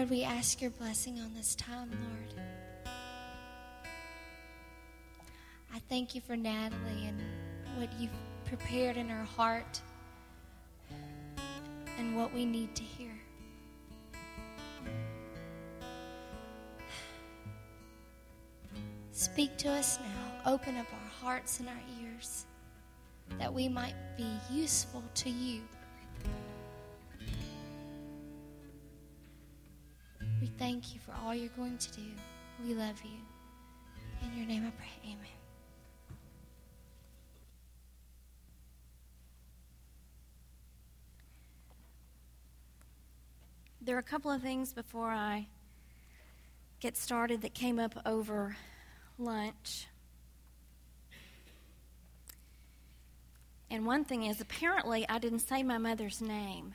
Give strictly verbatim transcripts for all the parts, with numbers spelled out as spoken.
Lord, we ask your blessing on this time, Lord. I thank you for Natalie and what you've prepared in her heart and what we need to hear. Speak to us now. Open up our hearts and our ears that we might be useful to you. We thank you for all you're going to do. We love you. In your name I pray, amen. There are a couple of things before I get started that came up over lunch. And one thing is, apparently I didn't say my mother's name.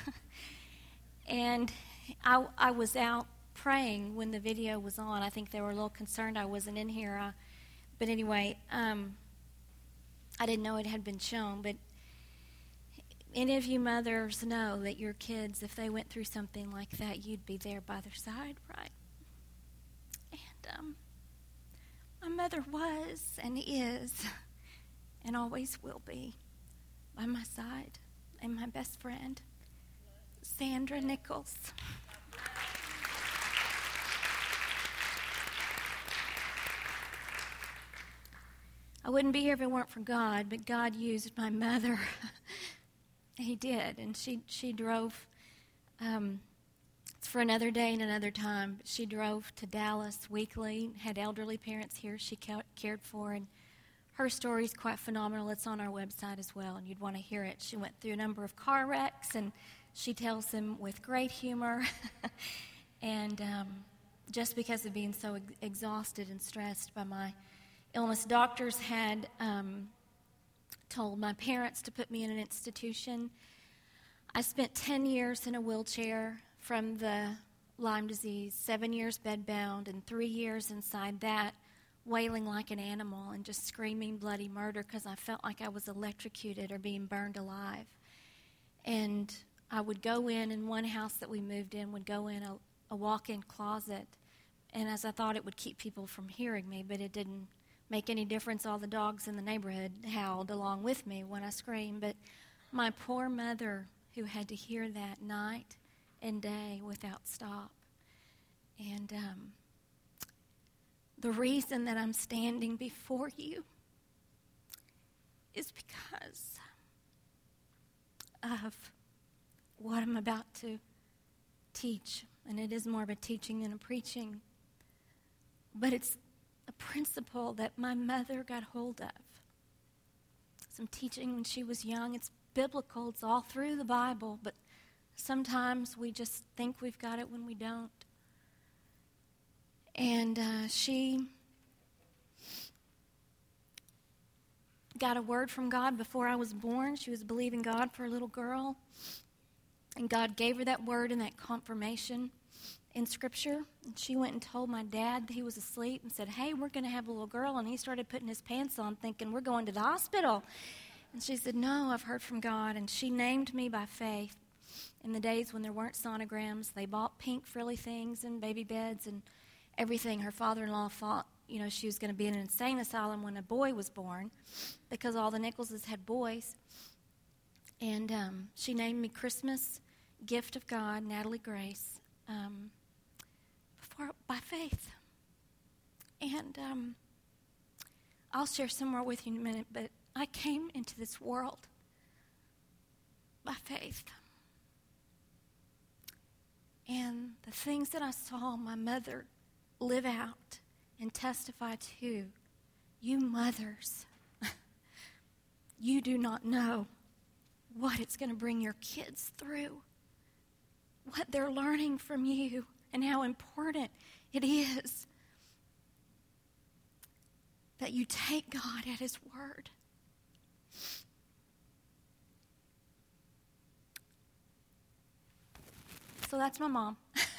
And I, I was out praying when the video was on. I think they were a little concerned I wasn't in here. I, but anyway, um, I didn't know it had been shown. But any of you mothers know that your kids, if they went through something like that, you'd be there by their side, right? And um, my mother was and is and always will be by my side, and my best friend, Sandra Nichols. I wouldn't be here if it weren't for God, but God used my mother. He did, and she she drove. Um, it's for another day and another time. But she drove to Dallas weekly. Had elderly parents here she ca- cared for, and her story is quite phenomenal. It's on our website as well, and you'd want to hear it. She went through a number of car wrecks, and she tells them with great humor. and um, just because of being so ex- exhausted and stressed by my illness, doctors had um, told my parents to put me in an institution. I spent ten years in a wheelchair from the Lyme disease, seven years bedbound, and three years inside that, wailing like an animal and just screaming bloody murder because I felt like I was electrocuted or being burned alive. And I would go in, in one house that we moved in, would go in a, a walk-in closet, and as I thought it would keep people from hearing me, but it didn't make any difference. All the dogs in the neighborhood howled along with me when I screamed. But my poor mother, who had to hear that night and day without stop. And um, the reason that I'm standing before you is because of what I'm about to teach. And it is more of a teaching than a preaching. But it's a principle that my mother got hold of. Some teaching when she was young. It's biblical. It's all through the Bible. But sometimes we just think we've got it when we don't. And uh, she got a word from God before I was born. She was believing God for a little girl. And God gave her that word and that confirmation in Scripture. And she went and told my dad that he was asleep and said, hey, we're going to have a little girl. And he started putting his pants on thinking, we're going to the hospital. And she said, no, I've heard from God. And she named me by faith. In the days when there weren't sonograms, they bought pink frilly things and baby beds and everything. Her father-in-law thought, you know, she was going to be in an insane asylum when a boy was born because all the Nicholses had boys. And um, she named me Christmas, Gift of God, Natalie Grace, um, before, by faith. And um, I'll share some more with you in a minute, but I came into this world by faith. And the things that I saw my mother live out and testify to, you mothers, you do not know what it's going to bring your kids through, what they're learning from you, and how important it is that you take God at His word. So that's my mom.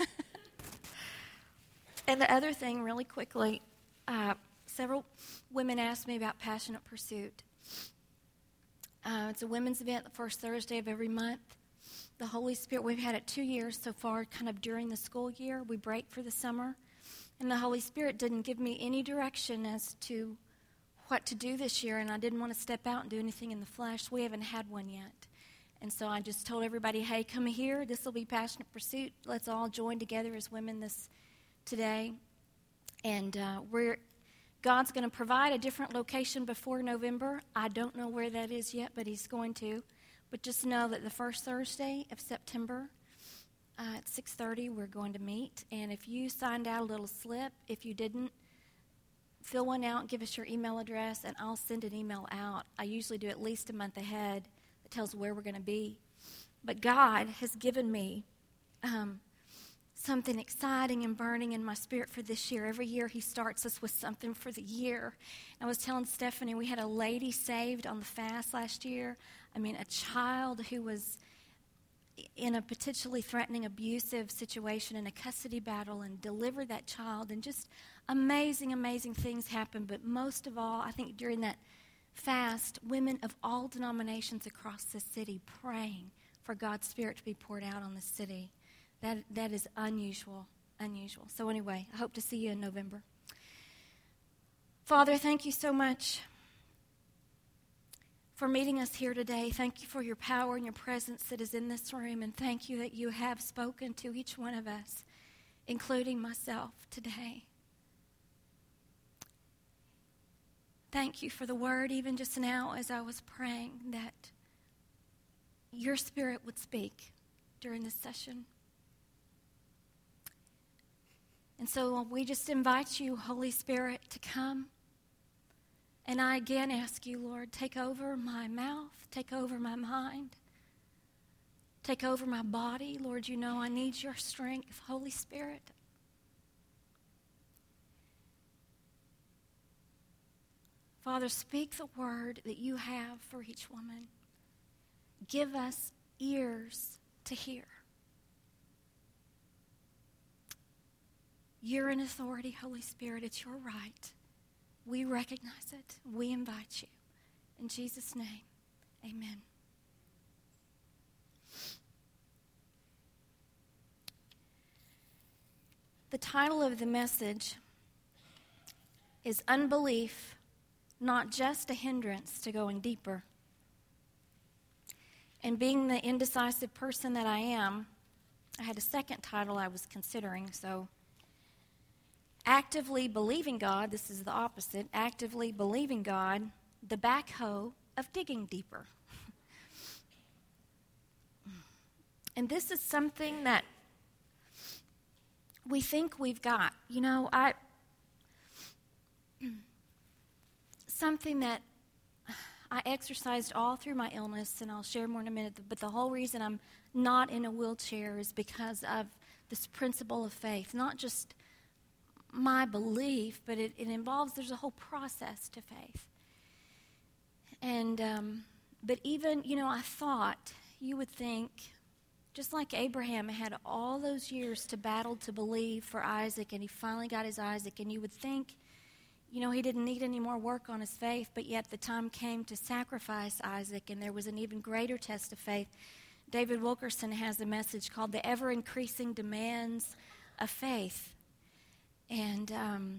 And the other thing, really quickly, uh, several women asked me about Passionate Pursuit. Uh, it's a women's event the first Thursday of every month. the Holy Spirit, we've had it two years so far, kind of during the school year. We break for the summer. And the Holy Spirit didn't give me any direction as to what to do this year, and I didn't want to step out and do anything in the flesh. We haven't had one yet. And so I just told everybody, hey, come here. This will be Passionate Pursuit. Let's all join together as women this today. And uh, we're God's going to provide a different location before November. I don't know where that is yet, but he's going to. But just know that the first Thursday of September uh, at six thirty, we're going to meet. And if you signed out a little slip, if you didn't, fill one out, give us your email address, and I'll send an email out. I usually do at least a month ahead that tells where we're going to be. But God has given me um, something exciting and burning in my spirit for this year. Every year he starts us with something for the year. I was telling Stephanie, we had a lady saved on the fast last year. I mean, a child who was in a potentially threatening, abusive situation in a custody battle, and delivered that child. And just amazing, amazing things happened. But most of all, I think during that fast, women of all denominations across the city praying for God's Spirit to be poured out on the city. That that is unusual, unusual. So anyway, I hope to see you in November. Father, thank you so much for meeting us here today. Thank you for your power and your presence that is in this room, and thank you that you have spoken to each one of us, including myself today. Thank you for the word, even just now as I was praying, that your Spirit would speak during this session. And so we just invite you, Holy Spirit, to come. And I again ask you, Lord, take over my mouth, take over my mind, take over my body. Lord, you know I need your strength, Holy Spirit. Father, speak the word that you have for each woman. Give us ears to hear. You're in authority, Holy Spirit. It's your right. We recognize it. We invite you. In Jesus' name, amen. The title of the message is Unbelief, Not Just a Hindrance to Going Deeper. And being the indecisive person that I am, I had a second title I was considering, so Actively Believing God, this is the opposite, Actively Believing God, the backhoe of digging deeper. And this is something that we think we've got. You know, I something that I exercised all through my illness, and I'll share more in a minute, but the whole reason I'm not in a wheelchair is because of this principle of faith, not just my belief, but it, it involves, there's a whole process to faith. And, um, but even, you know, I thought you would think, just like Abraham had all those years to battle to believe for Isaac, and he finally got his Isaac, and you would think, you know, he didn't need any more work on his faith, but yet the time came to sacrifice Isaac, and there was an even greater test of faith. David Wilkerson has a message called The Ever-Increasing Demands of Faith. And um,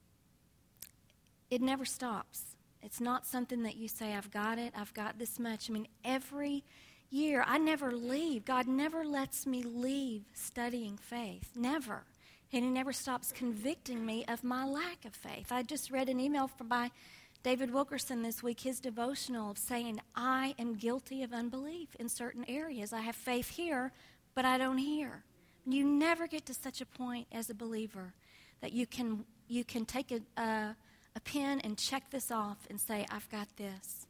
it never stops. It's not something that you say, I've got it, I've got this much. I mean, every year, I never leave. God never lets me leave studying faith. Never. And he never stops convicting me of my lack of faith. I just read an email from by David Wilkerson this week, his devotional, of saying, I am guilty of unbelief in certain areas. I have faith here, but I don't hear. You never get to such a point as a believer that you can you can take a, a, a pen and check this off and say, I've got this.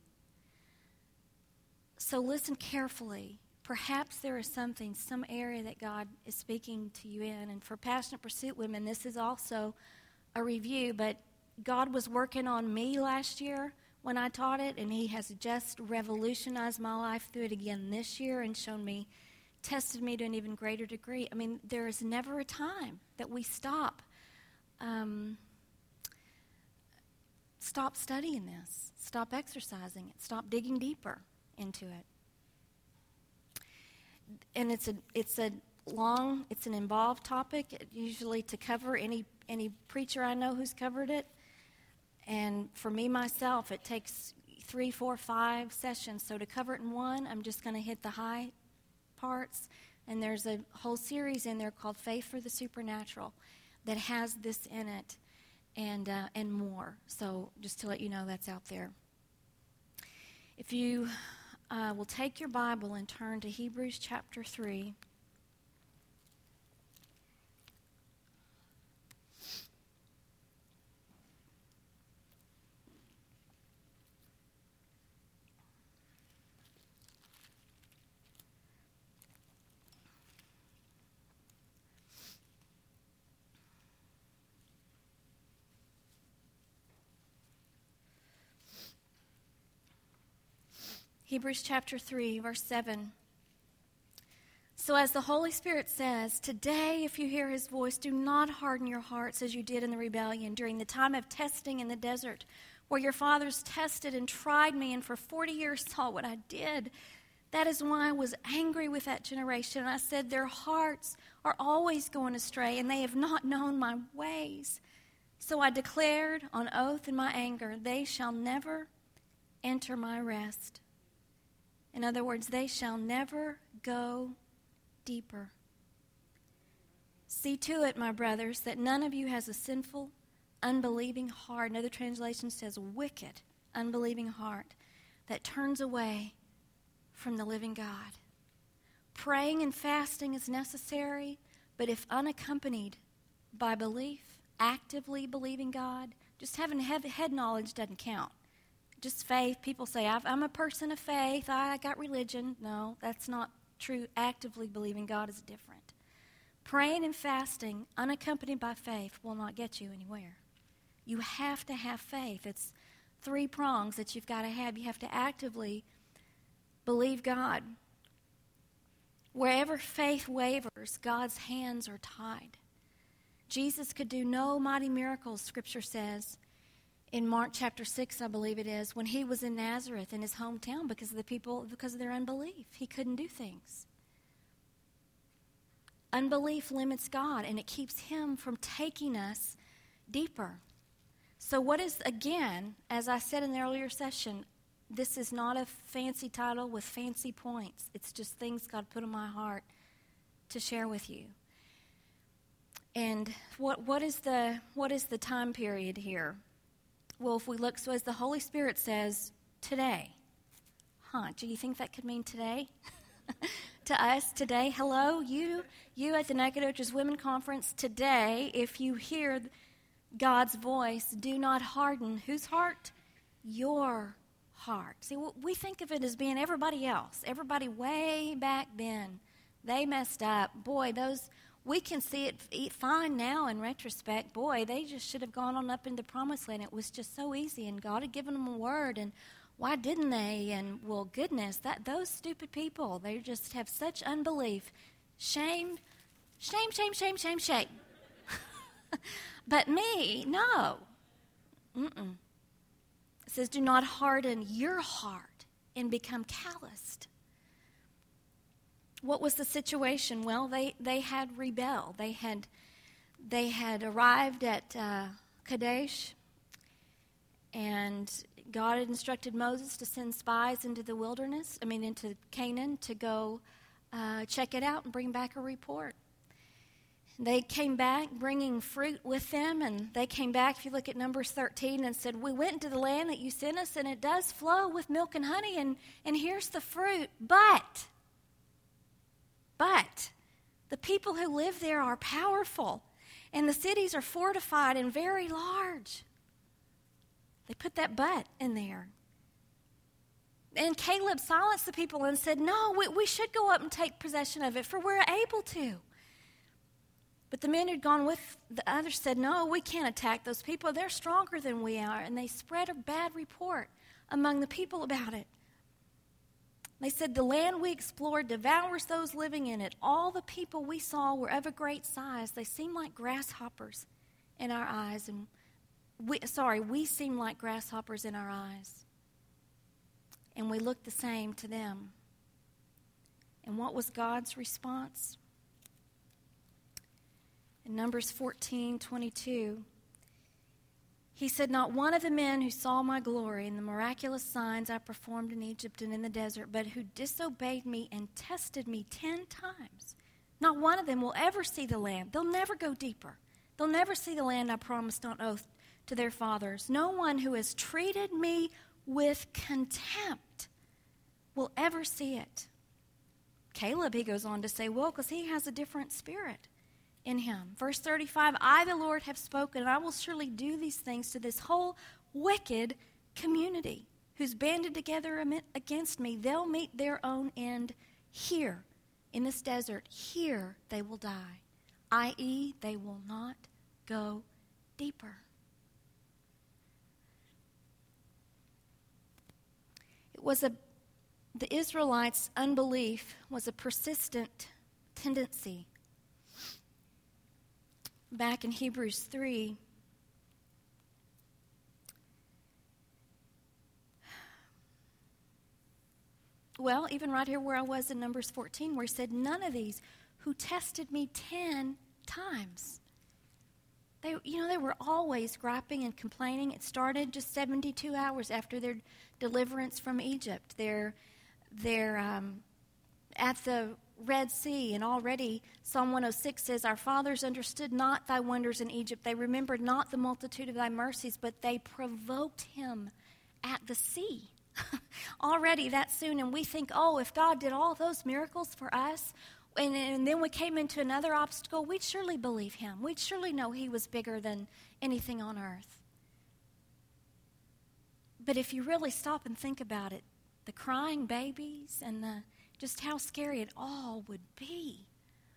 So listen carefully. Perhaps there is something, some area that God is speaking to you in. And for Passionate Pursuit women, this is also a review, but God was working on me last year when I taught it, and he has just revolutionized my life through it again this year and shown me, tested me to an even greater degree. I mean, there is never a time that we stop Um, stop studying this, stop exercising it, stop digging deeper into it. and it's a it's a long, it's an involved topic, usually to cover any any preacher I know who's covered it. And for me, myself, it takes three, four, five sessions. So to cover it in one, I'm just going to hit the high parts. And there's a whole series in there called Faith for the Supernatural that has this in it and uh, and more. So just to let you know, that's out there. If you uh, will take your Bible and turn to Hebrews chapter three. Hebrews chapter three, verse seven. So as the Holy Spirit says, today if you hear his voice, do not harden your hearts as you did in the rebellion during the time of testing in the desert, where your fathers tested and tried me and for forty years saw what I did. That is why I was angry with that generation. And I said, their hearts are always going astray, and they have not known my ways. So I declared on oath in my anger, they shall never enter my rest. In other words, they shall never go deeper. See to it, my brothers, that none of you has a sinful, unbelieving heart. Another translation says wicked, unbelieving heart that turns away from the living God. Praying and fasting is necessary, but if unaccompanied by belief, actively believing God, just having head knowledge doesn't count. Just faith. People say, I'm a person of faith. I got religion. No, that's not true. Actively believing God is different. Praying and fasting, unaccompanied by faith, will not get you anywhere. You have to have faith. It's three prongs that you've got to have. You have to actively believe God. Wherever faith wavers, God's hands are tied. Jesus could do no mighty miracles, Scripture says, in Mark chapter six, I believe it is, when he was in Nazareth in his hometown because of the people, because of their unbelief. He couldn't do things. Unbelief limits God, and it keeps him from taking us deeper. So what is, again, as I said in the earlier session, this is not a fancy title with fancy points. It's just things God put in my heart to share with you. And what what is the what is the time period here? Well, if we look, so as the Holy Spirit says, today. Huh, do you think that could mean today? To us, today. Hello, you, you at the Nacogdoches Women Conference, today, if you hear God's voice, do not harden whose heart? Your heart. See, we think of it as being everybody else. Everybody way back then. They messed up. Boy, those... We can see it fine now in retrospect. Boy, they just should have gone on up into Promised Land. It was just so easy, and God had given them a word, and why didn't they? And, well, goodness, that those stupid people, they just have such unbelief. Shame, shame, shame, shame, shame, shame. But me, no. Mm-mm. It says, do not harden your heart and become calloused. What was the situation? Well, they, they had rebelled. They had they had arrived at uh, Kadesh, and God had instructed Moses to send spies into the wilderness, I mean into Canaan, to go uh, check it out and bring back a report. They came back bringing fruit with them, and they came back, if you look at Numbers thirteen, and said, we went into the land that you sent us, and it does flow with milk and honey, and, and here's the fruit, but... But the people who live there are powerful, and the cities are fortified and very large. They put that but in there. And Caleb silenced the people and said, no, we, we should go up and take possession of it, for we're able to. But the men who'd gone with the others said, no, we can't attack those people. They're stronger than we are. And they spread a bad report among the people about it. They said, the land we explored devours those living in it. All the people we saw were of a great size. They seemed like grasshoppers in our eyes. And we, sorry, we seem like grasshoppers in our eyes. And we looked the same to them. And what was God's response? In Numbers fourteen twenty-two, he said, "Not one of the men who saw my glory and the miraculous signs I performed in Egypt and in the desert, but who disobeyed me and tested me ten times, not one of them will ever see the land." They'll never go deeper. They'll never see the land I promised on oath to their fathers. "No one who has treated me with contempt will ever see it." Caleb, he goes on to say, well, because he has a different spirit in him. Verse thirty-five, "I, the Lord, have spoken, and I will surely do these things to this whole wicked community who's banded together against me. They'll meet their own end here in this desert. Here they will die, that is, they will not go deeper." It was a the Israelites' unbelief was a persistent tendency. Back in Hebrews three, well, even right here where I was in Numbers fourteen, where he said, "None of these who tested me ten times." They, you know, they were always griping and complaining. It started just seventy-two hours after their deliverance from Egypt. They're, they're um, at the Red Sea, and already Psalm one oh six says, "Our fathers understood not thy wonders in Egypt. They remembered not the multitude of thy mercies, but they provoked him at the sea." Already that soon, and we think, oh, if God did all those miracles for us, and, and then we came into another obstacle, we'd surely believe him. We'd surely know he was bigger than anything on earth. But if you really stop and think about it, the crying babies and the just how scary it all would be.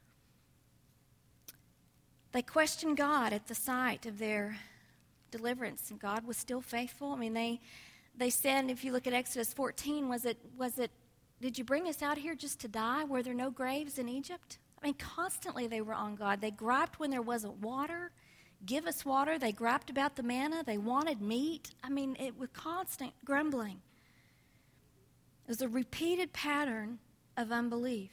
They questioned God at the sight of their deliverance, and God was still faithful. I mean, they they said, if you look at Exodus fourteen, was it was it did you bring us out here just to die? Were there no graves in Egypt? I mean, constantly they were on God. They griped when there wasn't water. Give us water. They griped about the manna. They wanted meat. I mean, it was constant grumbling. It was a repeated pattern of unbelief.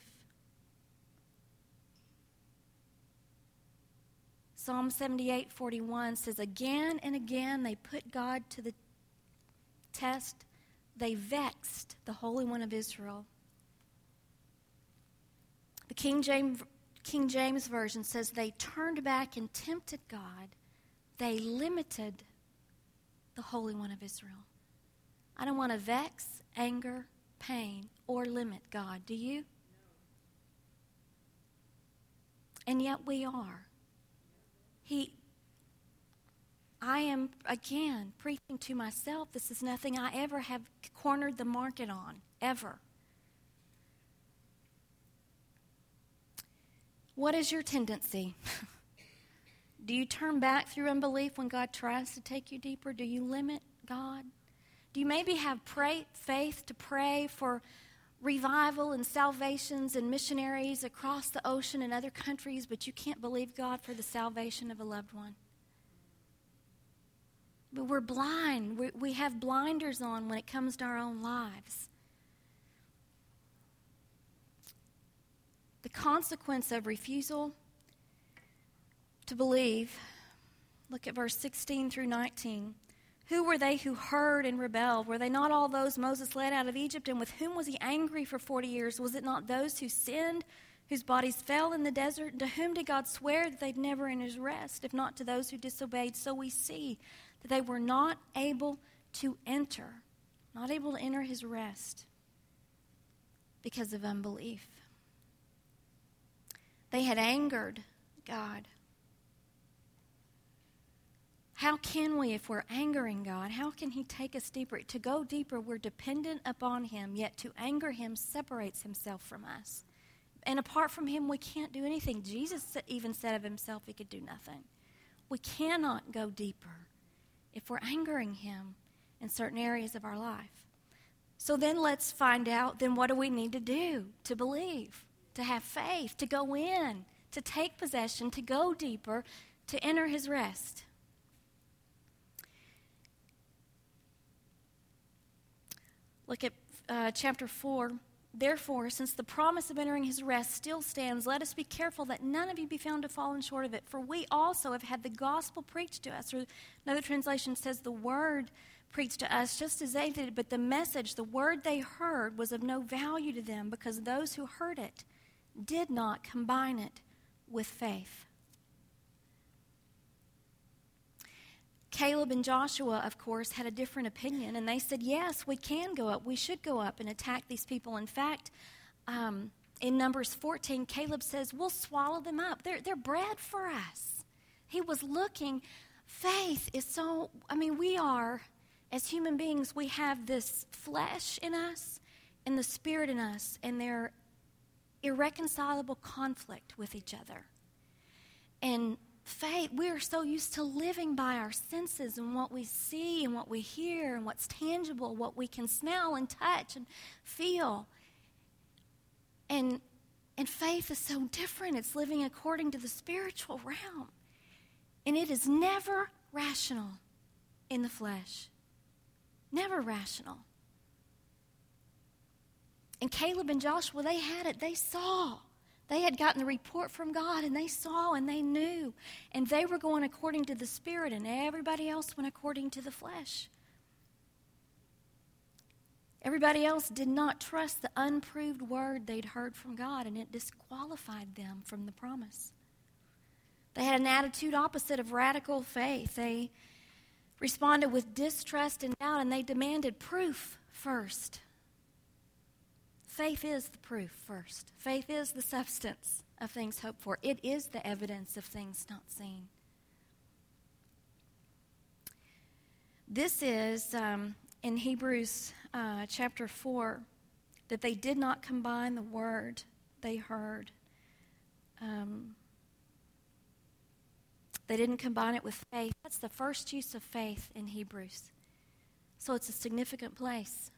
Psalm seventy-eight forty-one says, "Again and again they put God to the test. They vexed the Holy One of Israel." The King James, King James Version says, "They turned back and tempted God. They limited the Holy One of Israel." I don't want to vex, anger, pain, or limit God. Do you? And yet we are. He, I am, again, preaching to myself. This is nothing I ever have cornered the market on, ever. What is your tendency? Do you turn back through unbelief when God tries to take you deeper? Do you limit God? Do you maybe have pray, faith to pray for revival and salvations and missionaries across the ocean and other countries, but you can't believe God for the salvation of a loved one? But we're blind. We, we have blinders on when it comes to our own lives. The consequence of refusal to believe, look at verse sixteen through nineteen. "Who were they who heard and rebelled? Were they not all those Moses led out of Egypt? And with whom was he angry for forty years? Was it not those who sinned, whose bodies fell in the desert? And to whom did God swear that they'd never enter his rest, if not to those who disobeyed? So we see that they were not able to enter, not able to enter his rest because of unbelief." They had angered God. How can we, if we're angering God, how can he take us deeper? To go deeper, we're dependent upon him, yet to anger him separates himself from us. And apart from him, we can't do anything. Jesus even said of himself he could do nothing. We cannot go deeper if we're angering him in certain areas of our life. So then let's find out, then what do we need to do to believe, to have faith, to go in, to take possession, to go deeper, to enter his rest? Look at uh, chapter four, Therefore, since the promise of entering his rest still stands, let us be careful that none of you be found to fallen short of it. For we also have had the gospel preached to us. Or another translation says the word preached to us just as they did, but the message, the word they heard, was of no value to them because those who heard it did not combine it with faith. Caleb and Joshua, of course, had a different opinion, and they said, yes, we can go up. We should go up and attack these people. In fact, um, in Numbers fourteen, Caleb says, we'll swallow them up. They're, they're bread for us. He was looking. Faith is so, I mean, we are, as human beings, we have this flesh in us and the spirit in us, and they're irreconcilable conflict with each other. And faith, we are so used to living by our senses and what we see and what we hear and what's tangible, what we can smell and touch and feel. And, and faith is so different. It's living according to the spiritual realm. And it is never rational in the flesh. Never rational. And Caleb and Joshua, they had it. They saw. They had gotten the report from God, and they saw and they knew. And they were going according to the Spirit, and everybody else went according to the flesh. Everybody else did not trust the unproved word they'd heard from God, and it disqualified them from the promise. They had an attitude opposite of radical faith. They responded with distrust and doubt, and they demanded proof first. Faith is the proof first. Faith is the substance of things hoped for. It is the evidence of things not seen. This is um, in Hebrews uh, chapter four, that they did not combine the word they heard. Um, they didn't combine it with faith. That's the first use of faith in Hebrews. So it's a significant place.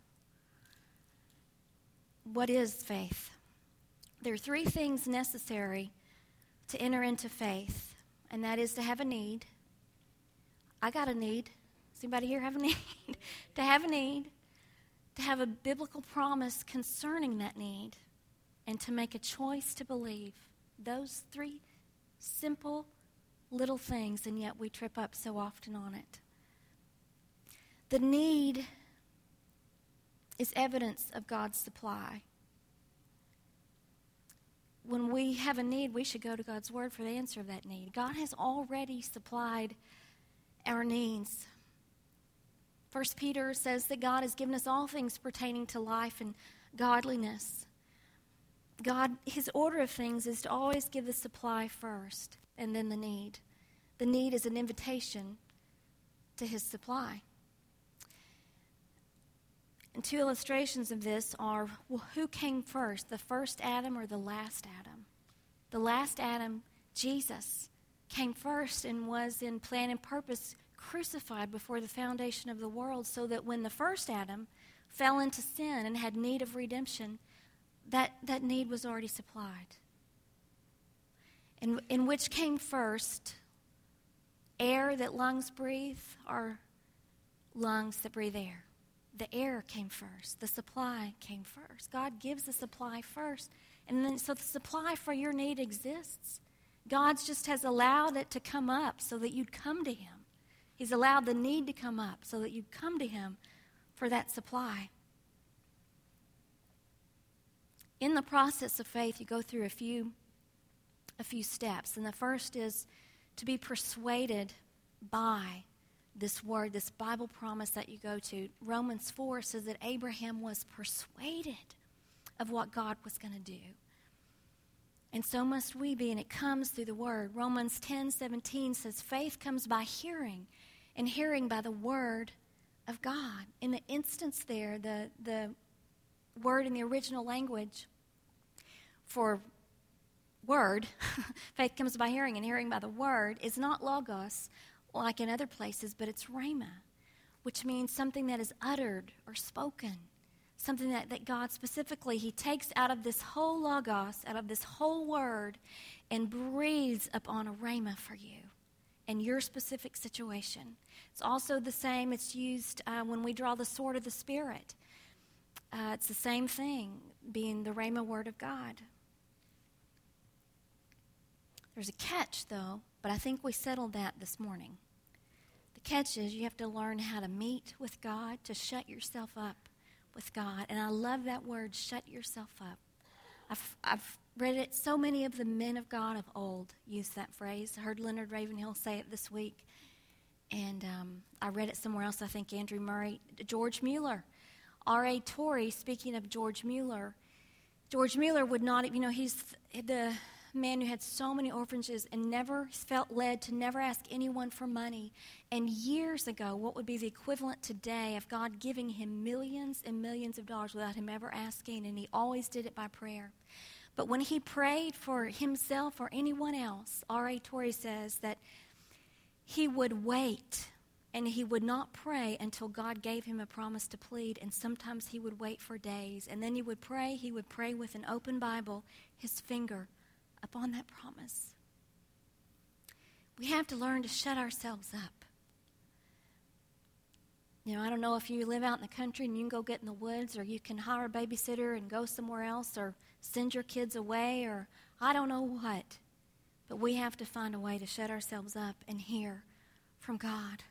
What is faith? There are three things necessary to enter into faith, and that is to have a need. I got a need. Does anybody here have a need? To have a need, to have a biblical promise concerning that need, and to make a choice to believe. Those three simple little things, and yet we trip up so often on it. The need is evidence of God's supply. When we have a need, we should go to God's word for the answer of that need. God has already supplied our needs. First Peter says that God has given us all things pertaining to life and godliness. God, his order of things is to always give the supply first and then the need. The need is an invitation to his supply. And two illustrations of this are, well, who came first, the first Adam or the last Adam? The last Adam, Jesus, came first and was in plan and purpose crucified before the foundation of the world, so that when the first Adam fell into sin and had need of redemption, that, that need was already supplied. And in which came first, air that lungs breathe or lungs that breathe air? The air came first. The supply came first. God gives the supply first. And then so the supply for your need exists. God just has allowed it to come up so that you'd come to him. He's allowed the need to come up so that you'd come to him for that supply. In the process of faith, you go through a few, a few steps. And the first is to be persuaded by this word, this Bible promise that you go to. Romans four says that Abraham was persuaded of what God was going to do. And so must we be, and it comes through the word. Romans ten seventeen says faith comes by hearing, and hearing by the word of God. In the instance there, the, the word in the original language for word, faith comes by hearing, and hearing by the word, is not logos, like in other places, but it's rhema, which means something that is uttered or spoken, something that, that God specifically, he takes out of this whole logos, out of this whole word, and breathes upon a rhema for you and your specific situation. It's also the same, it's used uh, when we draw the sword of the Spirit. uh, it's the same thing, being the Rhema word of God. There's a catch, though, but I think we settled that this morning. The catch is you have to learn how to meet with God, to shut yourself up with God. And I love that word, shut yourself up. I've, I've read it. So many of the men of God of old used that phrase. I heard Leonard Ravenhill say it this week. And um, I read it somewhere else, I think Andrew Murray. George Mueller. R A Torrey, speaking of George Mueller, George Mueller would not, you know, he's the man who had so many orphanages and never felt led to never ask anyone for money. And years ago, what would be the equivalent today of God giving him millions and millions of dollars without him ever asking, and he always did it by prayer. But when he prayed for himself or anyone else, R A Torrey says that he would wait and he would not pray until God gave him a promise to plead, and sometimes he would wait for days. And then he would pray, he would pray with an open Bible, his finger upon that promise. We have to learn to shut ourselves up. You know, I don't know if you live out in the country and you can go get in the woods, or you can hire a babysitter and go somewhere else, or send your kids away, or I don't know what. But we have to find a way to shut ourselves up and hear from God.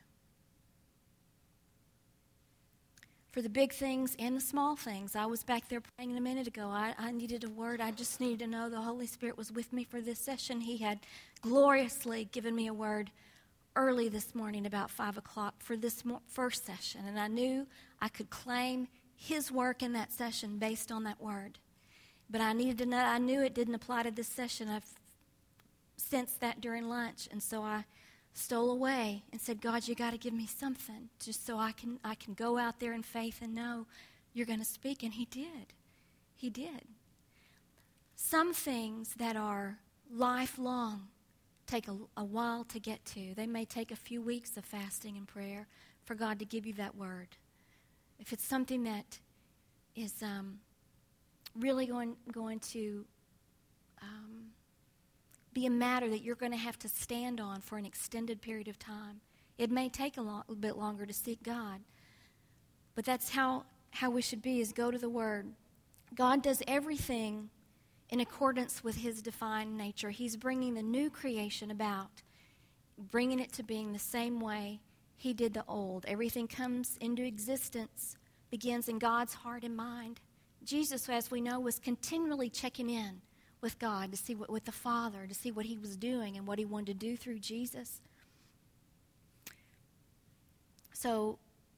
For the big things and the small things. I was back there praying a minute ago. I, I needed a word. I just needed to know the Holy Spirit was with me for this session. He had gloriously given me a word early this morning about five o'clock for this mo- first session. And I knew I could claim his work in that session based on that word. But I needed to know, I knew it didn't apply to this session. I've sensed that during lunch. And so I stole away and said, God, you got to give me something just so I can I can go out there in faith and know you're going to speak. And he did. He did. Some things that are lifelong take a, a while to get to. They may take a few weeks of fasting and prayer for God to give you that word. If it's something that is um, really going, going to um, be a matter that you're going to have to stand on for an extended period of time, it may take a, lo- a bit longer to seek God. But that's how, how we should be, is go to the Word. God does everything in accordance with his divine nature. He's bringing the new creation about, bringing it to being the same way he did the old. Everything comes into existence, begins in God's heart and mind. Jesus, as we know, was continually checking in with God to see what, with the Father, to see what he was doing and what he wanted to do through Jesus. So,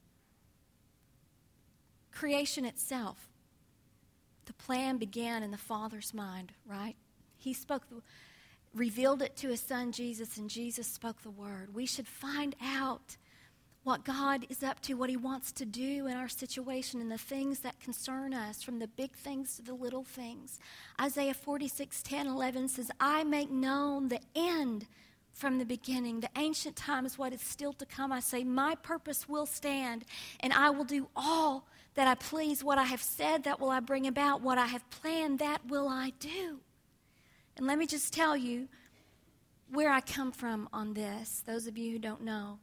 creation itself, the plan began in the Father's mind, right? He spoke, the, revealed it to his Son Jesus, and Jesus spoke the word. We should find out what God is up to, what he wants to do in our situation, and the things that concern us, from the big things to the little things. Isaiah forty-six, ten, eleven says, I make known the end from the beginning, the ancient times, what is still to come. I say, my purpose will stand, and I will do all that I please. What I have said, that will I bring about. What I have planned, that will I do. And let me just tell you where I come from on this, those of you who don't know.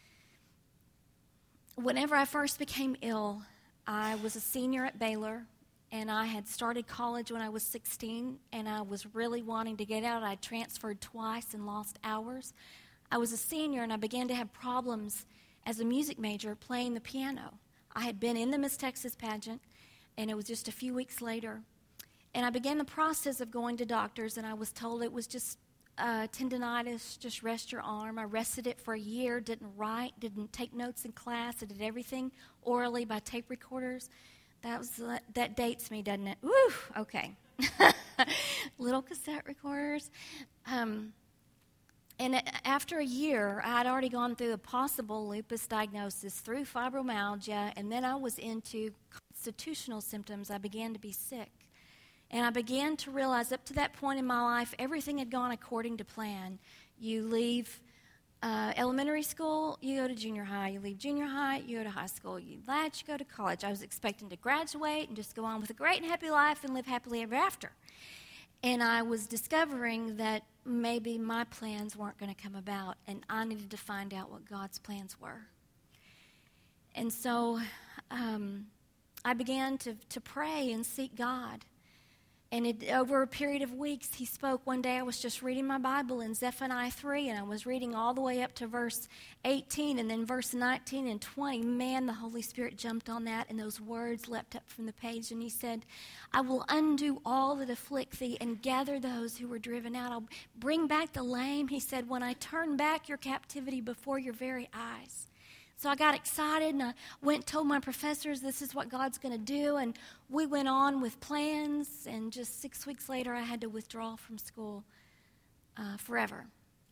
Whenever I first became ill, I was a senior at Baylor, and I had started college when I was sixteen, and I was really wanting to get out. I transferred twice and lost hours. I was a senior, and I began to have problems as a music major playing the piano. I had been in the Miss Texas pageant, and it was just a few weeks later. And I began the process of going to doctors, and I was told it was just uh, tendonitis, just rest your arm. I rested it for a year, didn't write, didn't take notes in class. I did everything orally by tape recorders. That was that dates me, doesn't it? Woo, okay. Little cassette recorders. Um, and after a year, I had already gone through a possible lupus diagnosis, through fibromyalgia, and then I was into constitutional symptoms. I began to be sick. And I began to realize, up to that point in my life, everything had gone according to plan. You leave uh, elementary school, you go to junior high. You leave junior high, you go to high school. You latch, you go to college. I was expecting to graduate and just go on with a great and happy life and live happily ever after. And I was discovering that maybe my plans weren't going to come about, and I needed to find out what God's plans were. And so um, I began to, to pray and seek God. And it, over a period of weeks, he spoke. One day I was just reading my Bible in Zephaniah three, and I was reading all the way up to verse eighteen, and then verse nineteen and twenty. Man, the Holy Spirit jumped on that, and those words leapt up from the page. And he said, I will undo all that afflict thee and gather those who were driven out. I'll bring back the lame. He said, when I turn back your captivity before your very eyes. So I got excited, and I went and told my professors this is what God's going to do, and we went on with plans, and just six weeks later I had to withdraw from school uh, forever.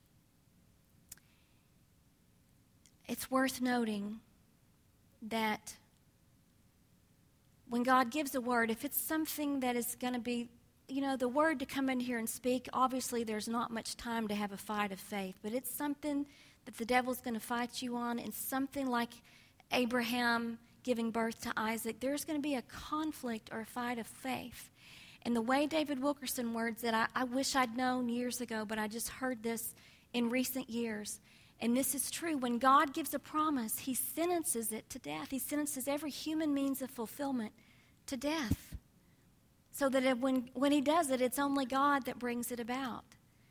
It's worth noting that when God gives a word, if it's something that is going to be, you know, the word to come in here and speak, obviously there's not much time to have a fight of faith, but it's something that the devil's going to fight you on, and something like Abraham giving birth to Isaac, there's going to be a conflict or a fight of faith. And the way David Wilkerson words it, I, I wish I'd known years ago, but I just heard this in recent years. And this is true. When God gives a promise, he sentences it to death. He sentences every human means of fulfillment to death. So that it, when, when he does it, it's only God that brings it about.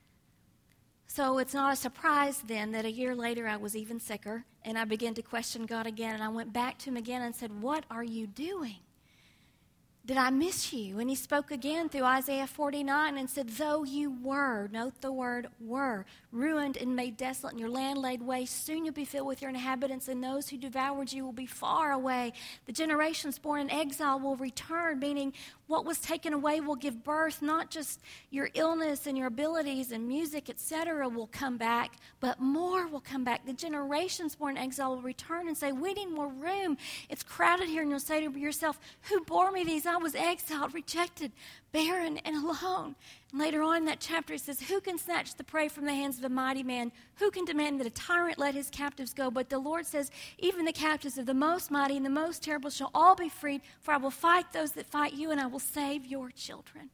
So it's not a surprise then that a year later I was even sicker, and I began to question God again, and I went back to him again and said, what are you doing? Did I miss you? And he spoke again through Isaiah forty-nine and said, though you were, note the word were, ruined and made desolate, and your land laid waste, soon you'll be filled with your inhabitants, and those who devoured you will be far away. The generations born in exile will return, meaning what was taken away will give birth. Not just your illness and your abilities and music, et cetera, will come back, but more will come back. The generations born in exile will return and say, we need more room. It's crowded here. And you'll say to yourself, who bore me these? I was exiled, rejected, barren, and alone. And later on in that chapter it says, who can snatch the prey from the hands of a mighty man? Who can demand that a tyrant let his captives go? But the Lord says, even the captives of the most mighty and the most terrible shall all be freed, for I will fight those that fight you, and I will save your children.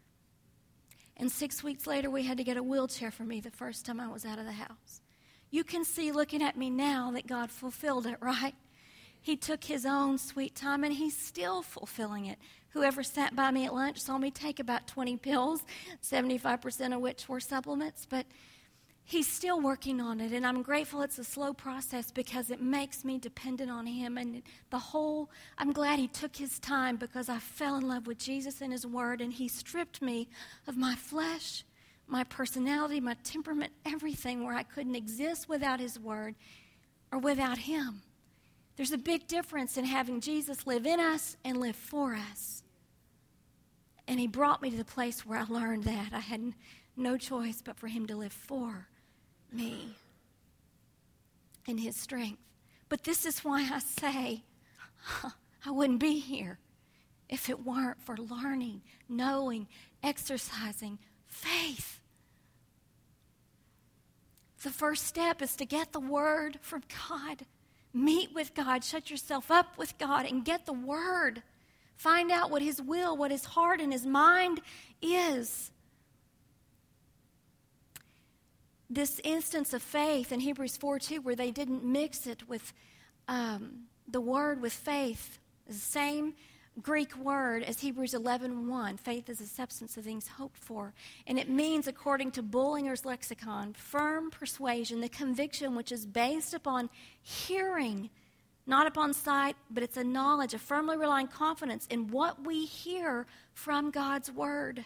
And six weeks later, we had to get a wheelchair for me the first time I was out of the house. You can see looking at me now that God fulfilled it, right? He took his own sweet time, and he's still fulfilling it. Whoever sat by me at lunch saw me take about twenty pills, seventy-five percent of which were supplements, but he's still working on it, and I'm grateful it's a slow process because it makes me dependent on him. And the whole, I'm glad he took his time because I fell in love with Jesus and his word, and he stripped me of my flesh, my personality, my temperament, everything, where I couldn't exist without his word or without him. There's a big difference in having Jesus live in us and live for us. And he brought me to the place where I learned that. I had no choice but for him to live for me in his strength. But this is why I say I wouldn't be here if it weren't for learning, knowing, exercising faith. The first step is to get the word from God. Meet with God, shut yourself up with God, and get the word. Find out what his will, what his heart and his mind is. This instance of faith in Hebrews four two, where they didn't mix it with um, the word with faith, is the same Greek word as Hebrews eleven one. Faith is the substance of things hoped for. And it means, according to Bullinger's lexicon, firm persuasion, the conviction which is based upon hearing, not upon sight, but it's a knowledge, a firmly relying confidence in what we hear from God's word.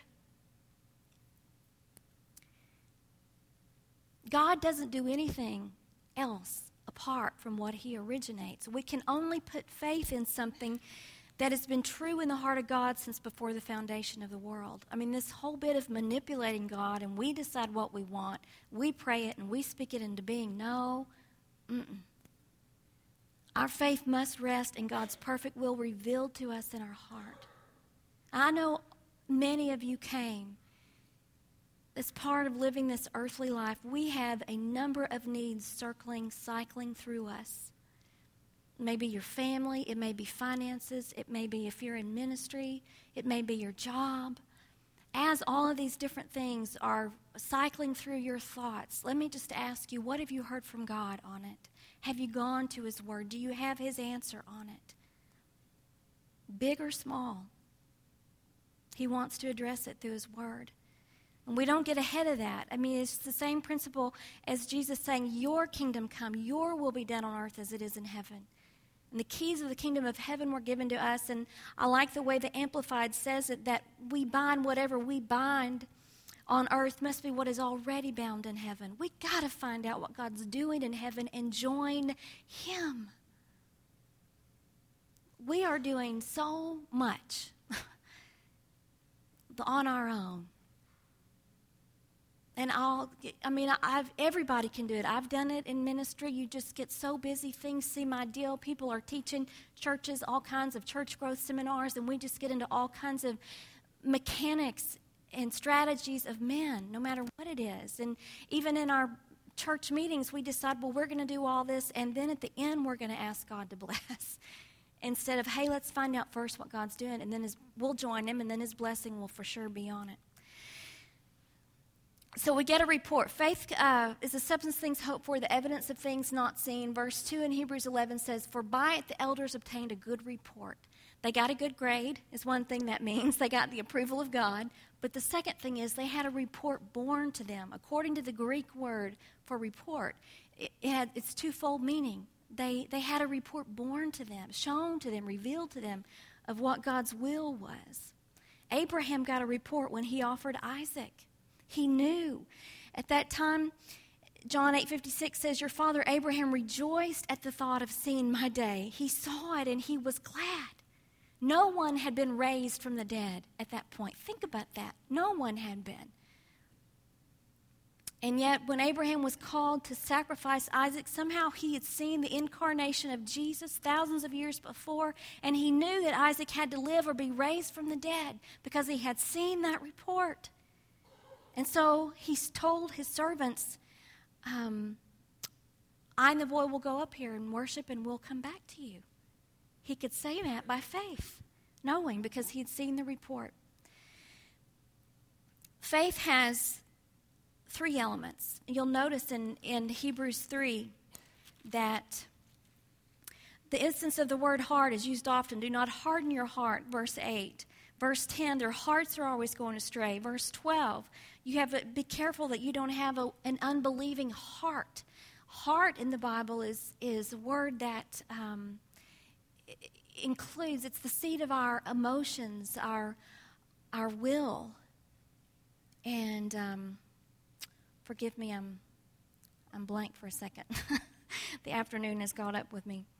God doesn't do anything else apart from what he originates. We can only put faith in something that has been true in the heart of God since before the foundation of the world. I mean, this whole bit of manipulating God and we decide what we want, we pray it and we speak it into being. No. Mm-mm. Our faith must rest in God's perfect will revealed to us in our heart. I know many of you came as part of living this earthly life. We have a number of needs circling, cycling through us. It may be your family, it may be finances, it may be if you're in ministry, it may be your job. As all of these different things are cycling through your thoughts, let me just ask you, what have you heard from God on it? Have you gone to his word? Do you have his answer on it? big or small. He wants to address it through his word. And we don't get ahead of that. I mean, it's the same principle as Jesus saying, your kingdom come, your will be done on earth as it is in heaven. And the keys of the kingdom of heaven were given to us. And I like the way the Amplified says it, that we bind whatever we bind on earth must be what is already bound in heaven. We got to find out what God's doing in heaven and join him. We are doing so much on our own. And I'll, I mean, I've, everybody can do it. I've done it in ministry. You just get so busy. Things seem ideal. People are teaching churches all kinds of church growth seminars, and we just get into all kinds of mechanics and strategies of men, no matter what it is. And even in our church meetings, we decide, well, we're going to do all this, and then at the end, we're going to ask God to bless. Instead of, hey, let's find out first what God's doing, and then his, we'll join him, and then his blessing will for sure be on it. So we get a report. Faith uh, is the substance of things hoped for, the evidence of things not seen. Verse two in Hebrews eleven says, for by it the elders obtained a good report. They got a good grade, is one thing that means. They got the approval of God. But the second thing is they had a report born to them. According to the Greek word for report, it, it had its twofold meaning. They, they had a report born to them, shown to them, revealed to them of what God's will was. Abraham got a report when he offered Isaac. He knew. At that time, John eight fifty-six says, your father Abraham rejoiced at the thought of seeing my day. He saw it and he was glad. No one had been raised from the dead at that point. Think about that. No one had been. And yet, when Abraham was called to sacrifice Isaac, somehow he had seen the incarnation of Jesus thousands of years before, and he knew that Isaac had to live or be raised from the dead because he had seen that report. And so he told his servants, um, I and the boy will go up here and worship and we'll come back to you. He could say that by faith, knowing because he had seen the report. Faith has three elements. You'll notice in, in Hebrews three that the instance of the word heart is used often. Do not harden your heart, verse eight. Verse ten, their hearts are always going astray. Verse twelve, you have to be careful that you don't have a, an unbelieving heart. Heart in the Bible is, is a word that um, includes, it's the seat of our emotions, our, our will. And um, forgive me, I'm, I'm blank for a second. The afternoon has caught up with me.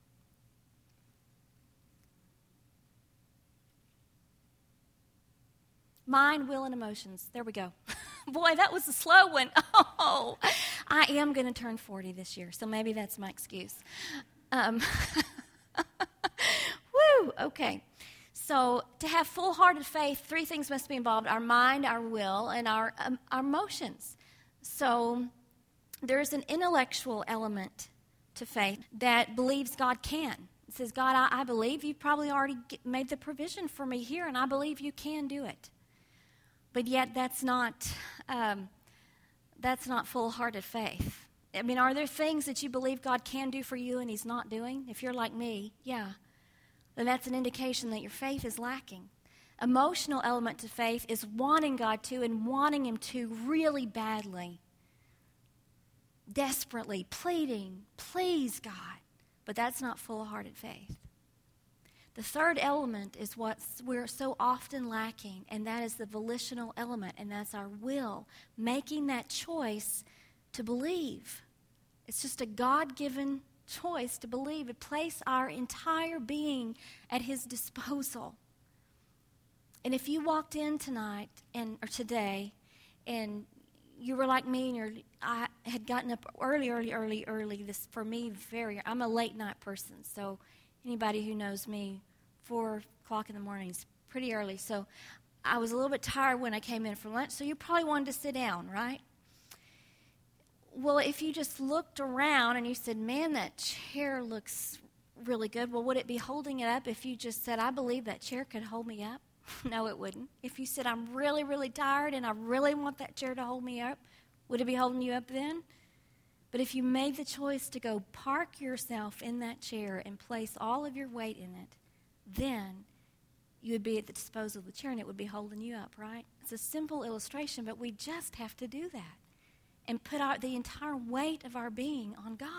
Mind, will, and emotions. There we go. Boy, that was a slow one. Oh, I am going to turn forty this year, so maybe that's my excuse. Um, woo, okay. So to have full-hearted faith, three things must be involved: our mind, our will, and our, um, our emotions. So there's an intellectual element to faith that believes God can. It says, God, I, I believe you've probably already get, made the provision for me here, and I believe you can do it. But yet that's not um, that's not full-hearted faith. I mean, are there things that you believe God can do for you and he's not doing? If you're like me, yeah. Then that's an indication that your faith is lacking. Emotional element to faith is wanting God to and wanting him to really badly. Desperately, pleading, please God. But that's not full-hearted faith. The third element is what we're so often lacking, and that is the volitional element, and that's our will, making that choice to believe. It's just a God-given choice to believe, to place our entire being at his disposal. And if you walked in tonight and or today, and you were like me, and you're, I had gotten up early, early, early, early. This for me, very. I'm a late night person, so anybody who knows me, four o'clock in the morning is pretty early. So I was a little bit tired when I came in for lunch. So you probably wanted to sit down, right? Well, if you just looked around and you said, "Man, that chair looks really good," well, would it be holding it up if you just said, "I believe that chair could hold me up"? No, it wouldn't. If you said, "I'm really, really tired and I really want that chair to hold me up," would it be holding you up then? But if you made the choice to go park yourself in that chair and place all of your weight in it, then you would be at the disposal of the chair and it would be holding you up, right? It's a simple illustration, but we just have to do that and put our, the entire weight of our being on God.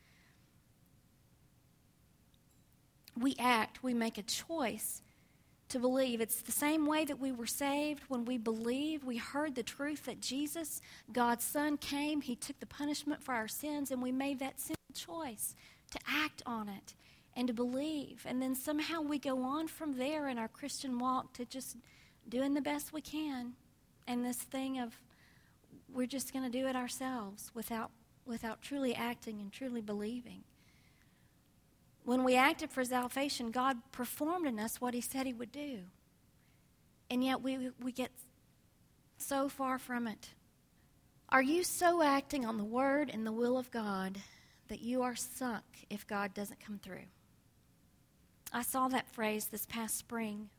We act, we make a choice to believe. It's the same way that we were saved when we believed. We heard the truth that Jesus, God's Son, came. He took the punishment for our sins, and we made that simple choice to act on it and to believe. And then somehow we go on from there in our Christian walk to just doing the best we can. And this thing of we're just going to do it ourselves without without truly acting and truly believing. When we acted for salvation, God performed in us what he said he would do. And yet we we get so far from it. Are you so acting on the word and the will of God that you are sunk if God doesn't come through? I saw that phrase this past spring.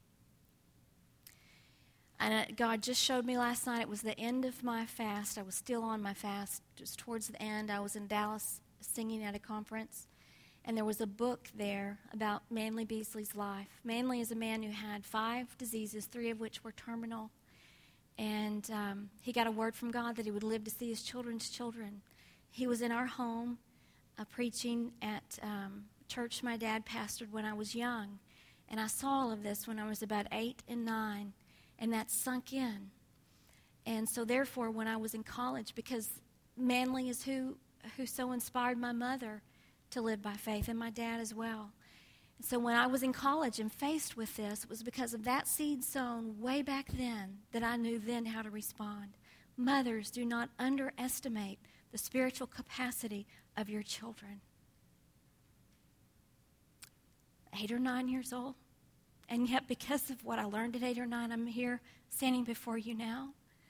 And God just showed me last night. It was the end of my fast. I was still on my fast. Just towards the end, I was in Dallas singing at a conference. And there was a book there about Manly Beasley's life. Manly is a man who had five diseases, three of which were terminal. And um, he got a word from God that he would live to see his children's children. He was in our home uh, preaching at um, church my dad pastored when I was young. And I saw all of this when I was about eight and nine. And that sunk in. And so therefore, when I was in college, because Manly is who, who so inspired my mother to live by faith, and my dad as well. And so when I was in college and faced with this, it was because of that seed sown way back then that I knew then how to respond. Mothers, do not underestimate the spiritual capacity of your children. Eight or nine years old. And yet, because of what I learned at eight or nine, I'm here standing before you now.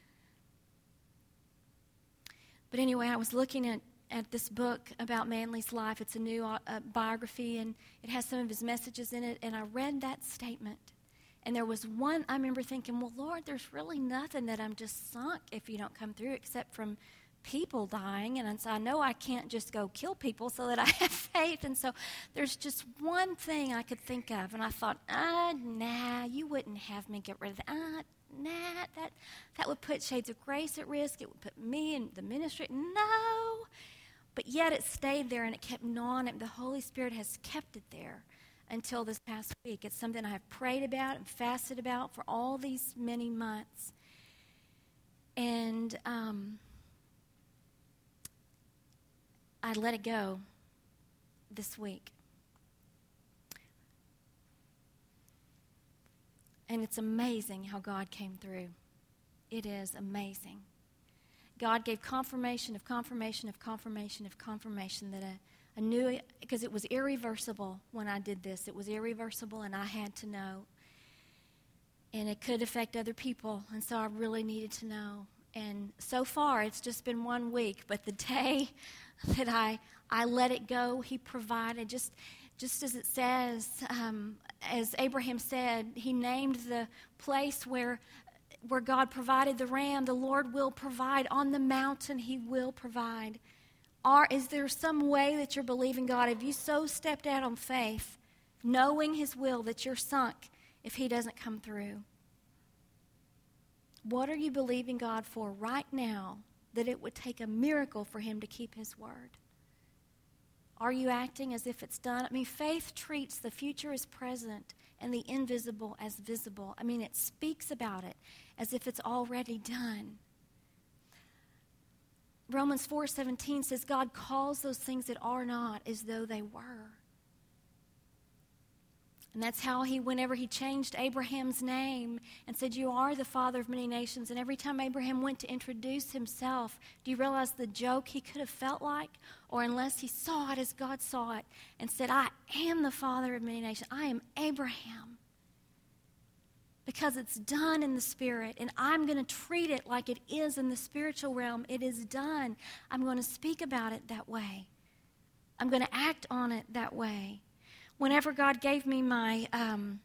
But anyway, I was looking at, at this book about Manly's life. It's a new uh, biography, and it has some of his messages in it. And I read that statement. And there was one, I remember thinking, well, Lord, there's really nothing that I'm just sunk if you don't come through except from people dying. And so I know I can't just go kill people so that I have faith. And so there's just one thing I could think of. And I thought, ah, nah, you wouldn't have me get rid of that. Ah, nah, that, that would put Shades of Grace at risk. It would put me in the ministry. No. But yet it stayed there and it kept gnawing at me. The Holy Spirit has kept it there until this past week. It's something I have prayed about and fasted about for all these many months. And, um... I let it go this week. And it's amazing how God came through. It is amazing. God gave confirmation of confirmation of confirmation of confirmation that I, I knew it, because it was irreversible when I did this. It was irreversible, and I had to know. And it could affect other people, and so I really needed to know. And so far, it's just been one week, but the day that I I let it go, he provided, just just as it says, um, as Abraham said, he named the place where where God provided the ram. The Lord will provide. On the mountain, he will provide. Are, is there some way that you're believing God? Have you so stepped out on faith, knowing his will, that you're sunk if he doesn't come through? What are you believing God for right now that it would take a miracle for him to keep his word? Are you acting as if it's done? I mean, faith treats the future as present and the invisible as visible. I mean, it speaks about it as if it's already done. Romans four seventeen says God calls those things that are not as though they were. And that's how he, whenever he changed Abraham's name and said, you are the father of many nations. And every time Abraham went to introduce himself, do you realize the joke he could have felt like? Or unless he saw it as God saw it and said, I am the father of many nations. I am Abraham. Because it's done in the spirit. And I'm going to treat it like it is in the spiritual realm. It is done. I'm going to speak about it that way. I'm going to act on it that way. Whenever God gave me my um,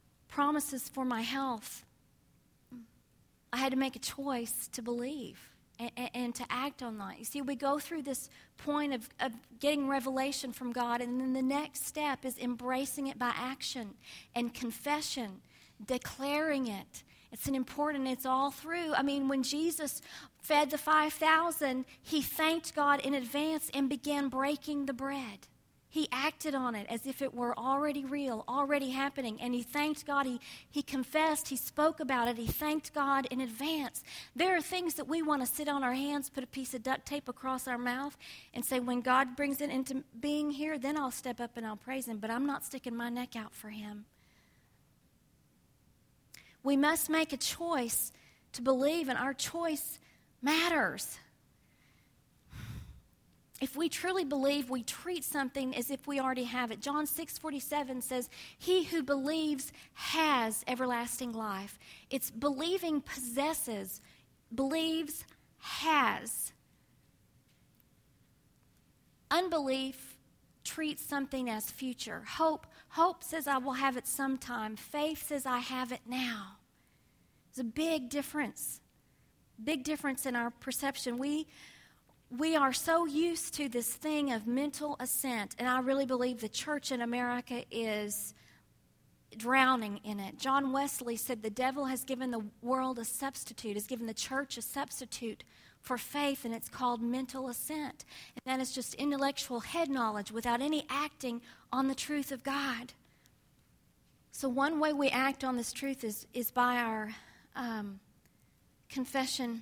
promises for my health, I had to make a choice to believe. and, and, and to act on that. You see, we go through this point of, of getting revelation from God, and then the next step is embracing it by action and confession, declaring it. It's an important, it's all through. I mean, when Jesus fed the five thousand, he thanked God in advance and began breaking the bread. He acted on it as if it were already real, already happening. And he thanked God. He, he confessed. He spoke about it. He thanked God in advance. There are things that we want to sit on our hands, put a piece of duct tape across our mouth, and say, when God brings it into being here, then I'll step up and I'll praise him. But I'm not sticking my neck out for him. We must make a choice to believe, and our choice matters. If we truly believe, we treat something as if we already have it. John six forty-seven says, he who believes has everlasting life. It's believing possesses, believes has. Unbelief treats something as future. Hope, hope says I will have it sometime. Faith says I have it now. There's a big difference. Big difference in our perception. We We are so used to this thing of mental assent, and I really believe the church in America is drowning in it. John Wesley said the devil has given the world a substitute, has given the church a substitute for faith, and it's called mental assent. And that is just intellectual head knowledge without any acting on the truth of God. So one way we act on this truth is, is by our um, confession.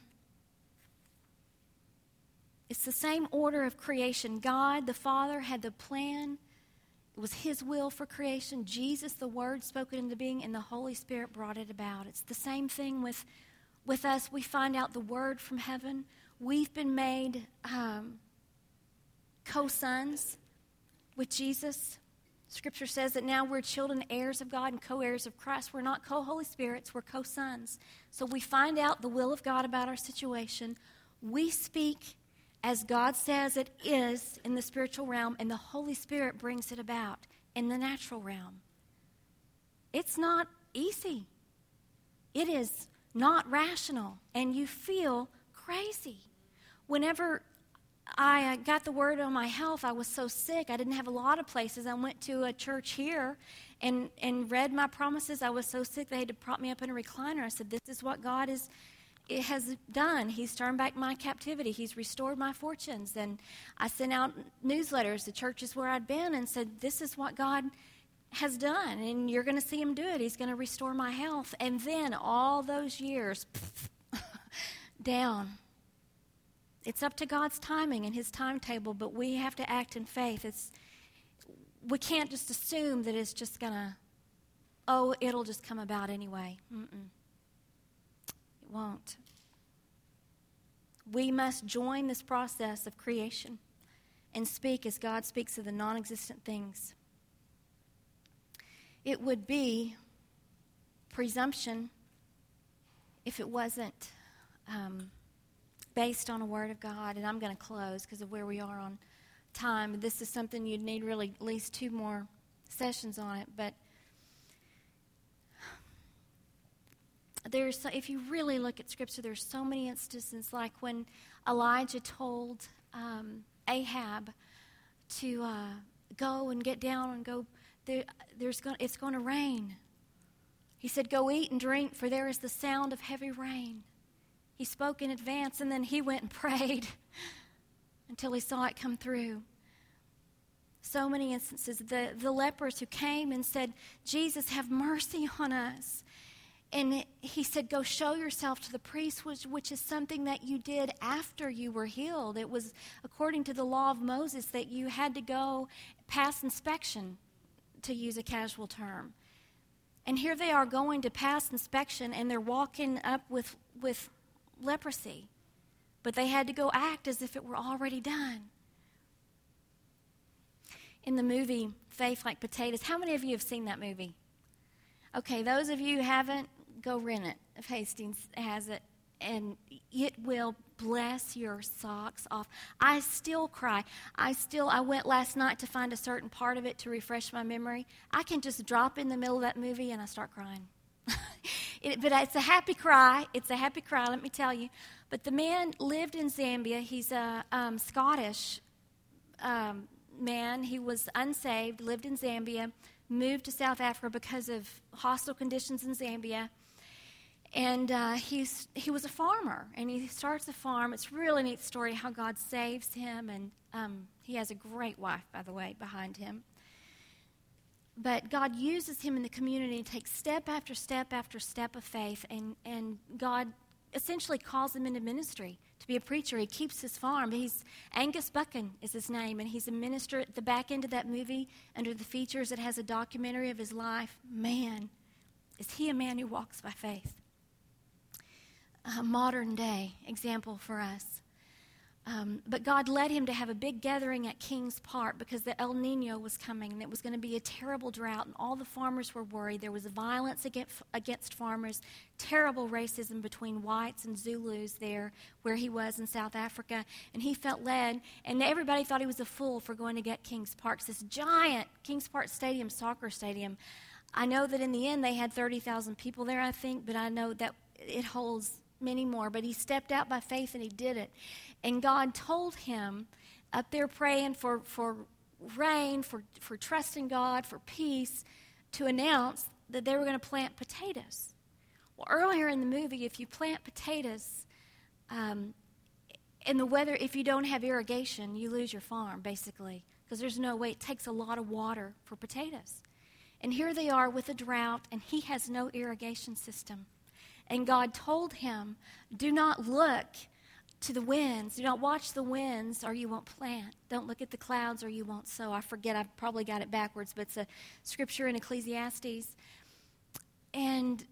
It's the same order of creation. God, the Father, had the plan. It was his will for creation. Jesus, the Word, spoke it into being, and the Holy Spirit brought it about. It's the same thing with, with us. We find out the Word from heaven. We've been made um, co-sons with Jesus. Scripture says that now we're children, heirs of God, and co-heirs of Christ. We're not co-Holy Spirits, we're co-sons. So we find out the will of God about our situation. We speak as God says it is in the spiritual realm, and the Holy Spirit brings it about in the natural realm. It's not easy. It is not rational, and you feel crazy. Whenever I got the word on my health, I was so sick. I didn't have a lot of places. I went to a church here and, and read my promises. I was so sick they had to prop me up in a recliner. I said, this is what God is it has done. He's turned back my captivity. He's restored my fortunes. And I sent out newsletters to churches where I'd been and said, this is what God has done, and you're going to see him do it. He's going to restore my health. And then all those years, down. It's up to God's timing and his timetable, but we have to act in faith. It's we can't just assume that it's just going to, oh, it'll just come about anyway. Mm-mm. Won't. We must join this process of creation and speak as God speaks of the non-existent things. It would be presumption if it wasn't um, based on a word of God. And I'm going to close because of where we are on time. This is something you'd need really at least two more sessions on it, but There's, so, if you really look at Scripture, there's so many instances, like when Elijah told um, Ahab to uh, go and get down and go. There, there's going, it's going to rain. He said, "Go eat and drink, for there is the sound of heavy rain." He spoke in advance, and then he went and prayed until he saw it come through. So many instances. The the lepers who came and said, "Jesus, have mercy on us." And he said, go show yourself to the priest, which, which is something that you did after you were healed. It was according to the law of Moses that you had to go pass inspection, to use a casual term. And here they are going to pass inspection, and they're walking up with, with leprosy. But they had to go act as if it were already done. In the movie Faith Like Potatoes, how many of you have seen that movie? Okay, those of you who haven't, go rent it if Hastings has it, and it will bless your socks off. I still cry. I still, I went last night to find a certain part of it to refresh my memory. I can just drop in the middle of that movie and I start crying. it, but it's a happy cry. It's a happy cry, let me tell you. But the man lived in Zambia. He's a um, Scottish um, man. He was unsaved, lived in Zambia, moved to South Africa because of hostile conditions in Zambia. And uh, he's, he was a farmer, and he starts a farm. It's a really neat story how God saves him, and um, he has a great wife, by the way, behind him. But God uses him in the community and takes step after step after step of faith, and, and God essentially calls him into ministry to be a preacher. He keeps his farm. He's Angus Buchan is his name, and he's a minister. At the back end of that movie, under the features, it has a documentary of his life. Man, is he a man who walks by faith? A modern day example for us. Um, but God led him to have a big gathering at Kings Park because the El Nino was coming, and it was going to be a terrible drought, and all the farmers were worried. There was violence against, against farmers, terrible racism between whites and Zulus there where he was in South Africa, and he felt led, and everybody thought he was a fool for going to get Kings Park. It's this giant Kings Park Stadium, soccer stadium. I know that in the end they had thirty thousand people there, I think, but I know that it holds many more. But he stepped out by faith, and he did it. And God told him up there praying for, for rain, for, for trusting God, for peace, to announce that they were going to plant potatoes. Well, earlier in the movie, if you plant potatoes, um, in the weather, if you don't have irrigation, you lose your farm, basically, because there's no way. It takes a lot of water for potatoes. And here they are with a drought, and he has no irrigation system. And God told him, do not look to the winds. Do not watch the winds, or you won't plant. Don't look at the clouds, or you won't sow. I forget, I probably got it backwards, but it's a scripture in Ecclesiastes. And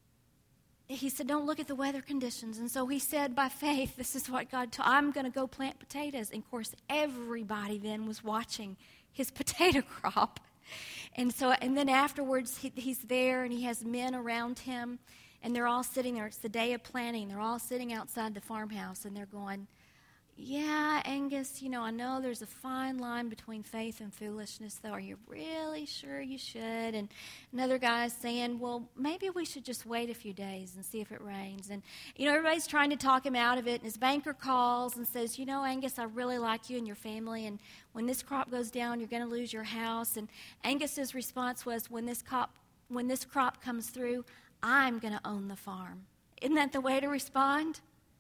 he said, don't look at the weather conditions. And so he said, by faith, this is what God told, I'm going to go plant potatoes. And, of course, everybody then was watching his potato crop. And so, and then afterwards, he, he's there, and he has men around him. And they're all sitting there. It's the day of planting. They're all sitting outside the farmhouse, and they're going, yeah, Angus, you know, I know there's a fine line between faith and foolishness, though. Are you really sure you should? And another guy is saying, well, maybe we should just wait a few days and see if it rains. And, you know, everybody's trying to talk him out of it. And his banker calls and says, you know, Angus, I really like you and your family. And when this crop goes down, you're going to lose your house. And Angus's response was, when this crop, when this crop comes through, I'm going to own the farm. Isn't that the way to respond?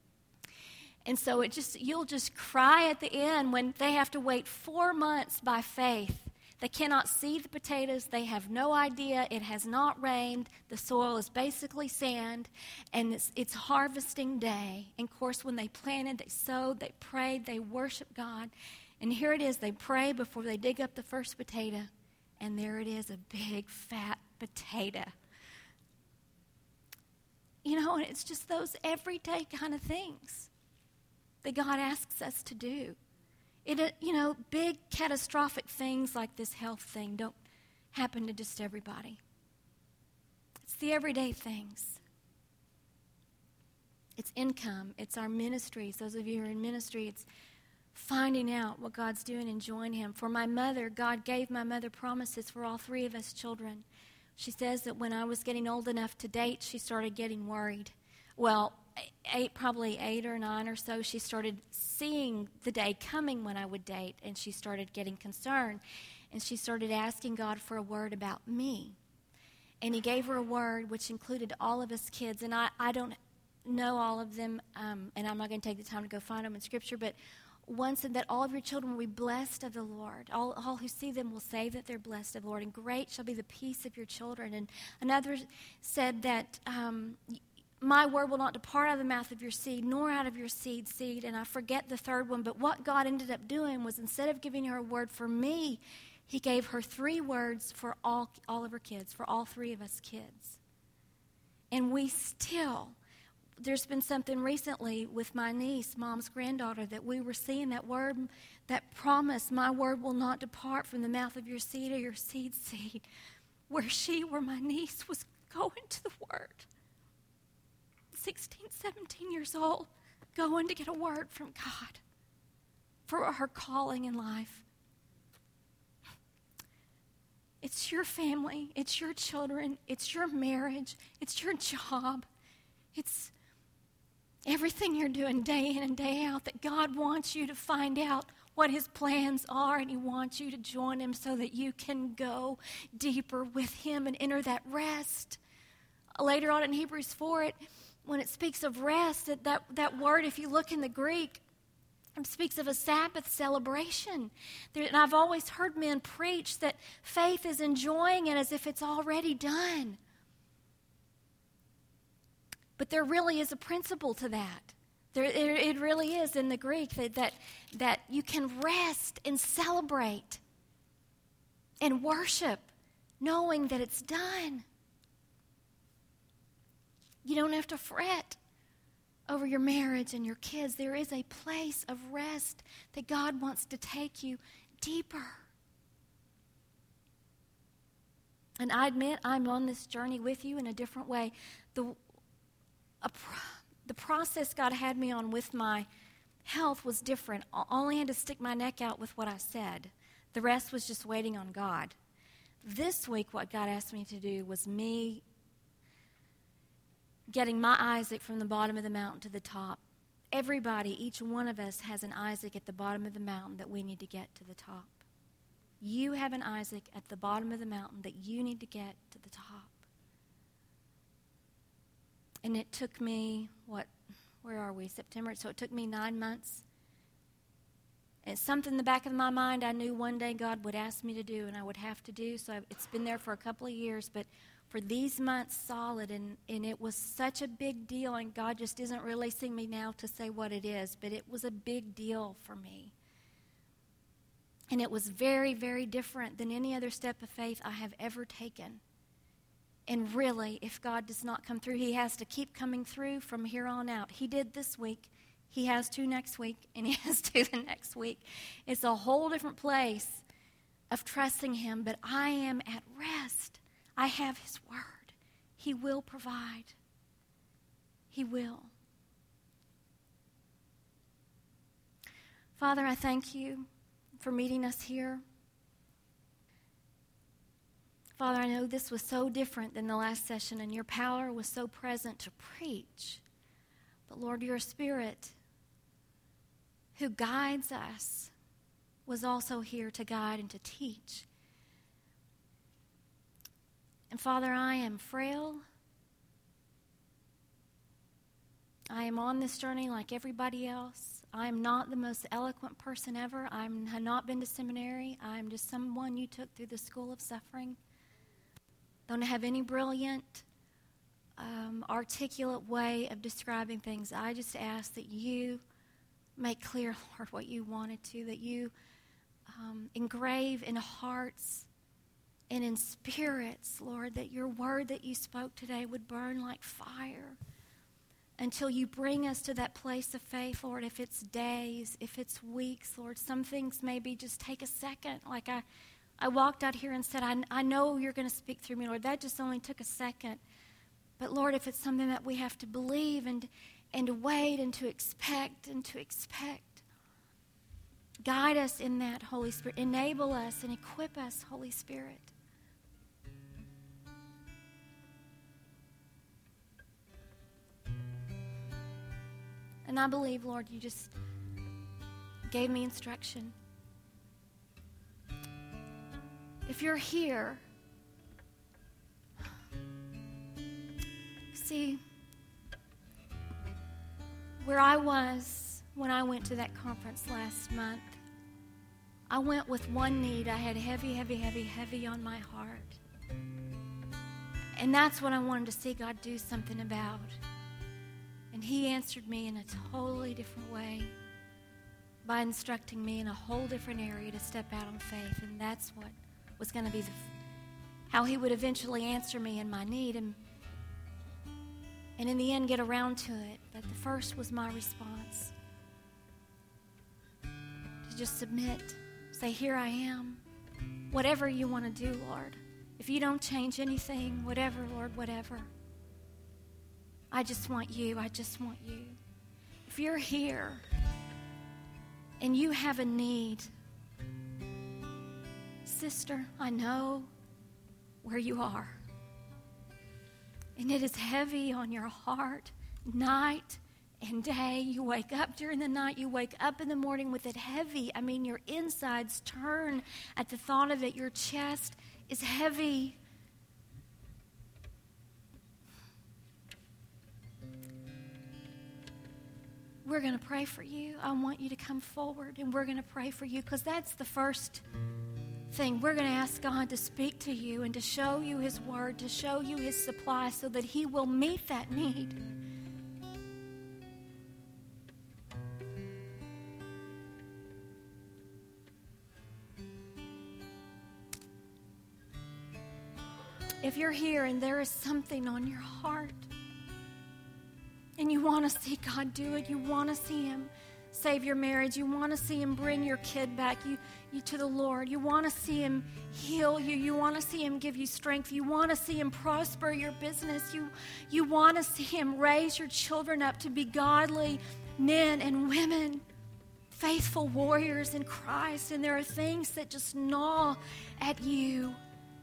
And so it just, you'll just cry at the end when they have to wait four months by faith. They cannot see the potatoes. They have no idea. It has not rained. The soil is basically sand. And it's, it's harvesting day. And of course, when they planted, they sowed, they prayed, they worshiped God. And here it is. They pray before they dig up the first potato. And there it is, a big, fat potato. You know, and it's just those everyday kind of things that God asks us to do. It, you know, big catastrophic things like this health thing don't happen to just everybody. It's the everyday things. It's income. It's our ministries. Those of you who are in ministry, it's finding out what God's doing and enjoying Him. For my mother, God gave my mother promises for all three of us children. She says that when I was getting old enough to date, she started getting worried. Well, eight, probably eight or nine or so, she started seeing the day coming when I would date, and she started getting concerned. And she started asking God for a word about me. And He gave her a word which included all of us kids. And I, I don't know all of them, um, and I'm not going to take the time to go find them in Scripture, but one said that all of your children will be blessed of the Lord. All, all who see them will say that they're blessed of the Lord, and great shall be the peace of your children. And another said that um, my word will not depart out of the mouth of your seed, nor out of your seed's seed. And I forget the third one, but what God ended up doing was, instead of giving her a word for me, He gave her three words for all, all of her kids, for all three of us kids. And we still... There's been something recently with my niece, Mom's granddaughter, that we were seeing that word, that promise, my word will not depart from the mouth of your seed or your seed's seed, where she, where my niece was going to the word, sixteen, seventeen years old, going to get a word from God for her calling in life. It's your family, it's your children, it's your marriage, it's your job, it's Everything you're doing day in and day out, that God wants you to find out what his plans are, and he wants you to join him so that you can go deeper with him and enter that rest. Later on in Hebrews four, it, when it speaks of rest, that, that, that word, if you look in the Greek, it speaks of a Sabbath celebration. There, and I've always heard men preach that faith is enjoying it as if it's already done. But there really is a principle to that. There, it, it really is in the Greek that, that, that you can rest and celebrate and worship knowing that it's done. You don't have to fret over your marriage and your kids. There is a place of rest that God wants to take you deeper. And I admit I'm on this journey with you in a different way. The A, the process God had me on with my health was different. I only had to stick my neck out with what I said. The rest was just waiting on God. This week, what God asked me to do was me getting my Isaac from the bottom of the mountain to the top. Everybody, each one of us has an Isaac at the bottom of the mountain that we need to get to the top. You have an Isaac at the bottom of the mountain that you need to get to the top. And it took me, what, where are we, September? So it took me nine months. And it's something in the back of my mind I knew one day God would ask me to do and I would have to do. So it's been there for a couple of years, but for these months solid, and, and it was such a big deal, and God just isn't releasing me now to say what it is, but it was a big deal for me. And it was very, very different than any other step of faith I have ever taken. And really, if God does not come through, he has to keep coming through from here on out. He did this week. He has to next week, and he has to the next week. It's a whole different place of trusting him, but I am at rest. I have his word. He will provide. He will. Father, I thank you for meeting us here. Father, I know this was so different than the last session, and your power was so present to preach. But Lord, your Spirit, who guides us, was also here to guide and to teach. And Father, I am frail. I am on this journey like everybody else. I am not the most eloquent person ever. I have not been to seminary. I am just someone you took through the school of suffering. Don't have any brilliant, um, articulate way of describing things. I just ask that you make clear, Lord, what you wanted to, that you um, engrave in hearts and in spirits, Lord, that your word that you spoke today would burn like fire until you bring us to that place of faith, Lord. If it's days, if it's weeks, Lord, some things maybe just take a second, like I I walked out here and said, I, I know you're going to speak through me, Lord. That just only took a second. But, Lord, if it's something that we have to believe and, and to wait and to expect and to expect, guide us in that, Holy Spirit. Enable us and equip us, Holy Spirit. And I believe, Lord, you just gave me instruction. If you're here, see, where I was when I went to that conference last month, I went with one need. I had heavy, heavy, heavy, heavy on my heart. And that's what I wanted to see God do something about. And he answered me in a totally different way by instructing me in a whole different area to step out on faith. And that's what was going to be the, how he would eventually answer me in my need and, and in the end get around to it. But the first was my response. To just submit. Say, here I am. Whatever you want to do, Lord. If you don't change anything, whatever, Lord, whatever. I just want you. I just want you. If you're here and you have a need, sister, I know where you are. And it is heavy on your heart night and day. You wake up during the night. You wake up in the morning with it heavy. I mean, your insides turn at the thought of it. Your chest is heavy. We're going to pray for you. I want you to come forward, and we're going to pray for you, because that's the first thing. We're going to ask God to speak to you and to show you His word, to show you His supply, so that He will meet that need. If you're here and there is something on your heart, and you want to see God do it, you want to see Him save your marriage, you want to see Him bring your kid back you, you to the Lord, you want to see Him heal you, you want to see Him give you strength, you want to see Him prosper your business, you, you want to see Him raise your children up to be godly men and women, faithful warriors in Christ, and there are things that just gnaw at you.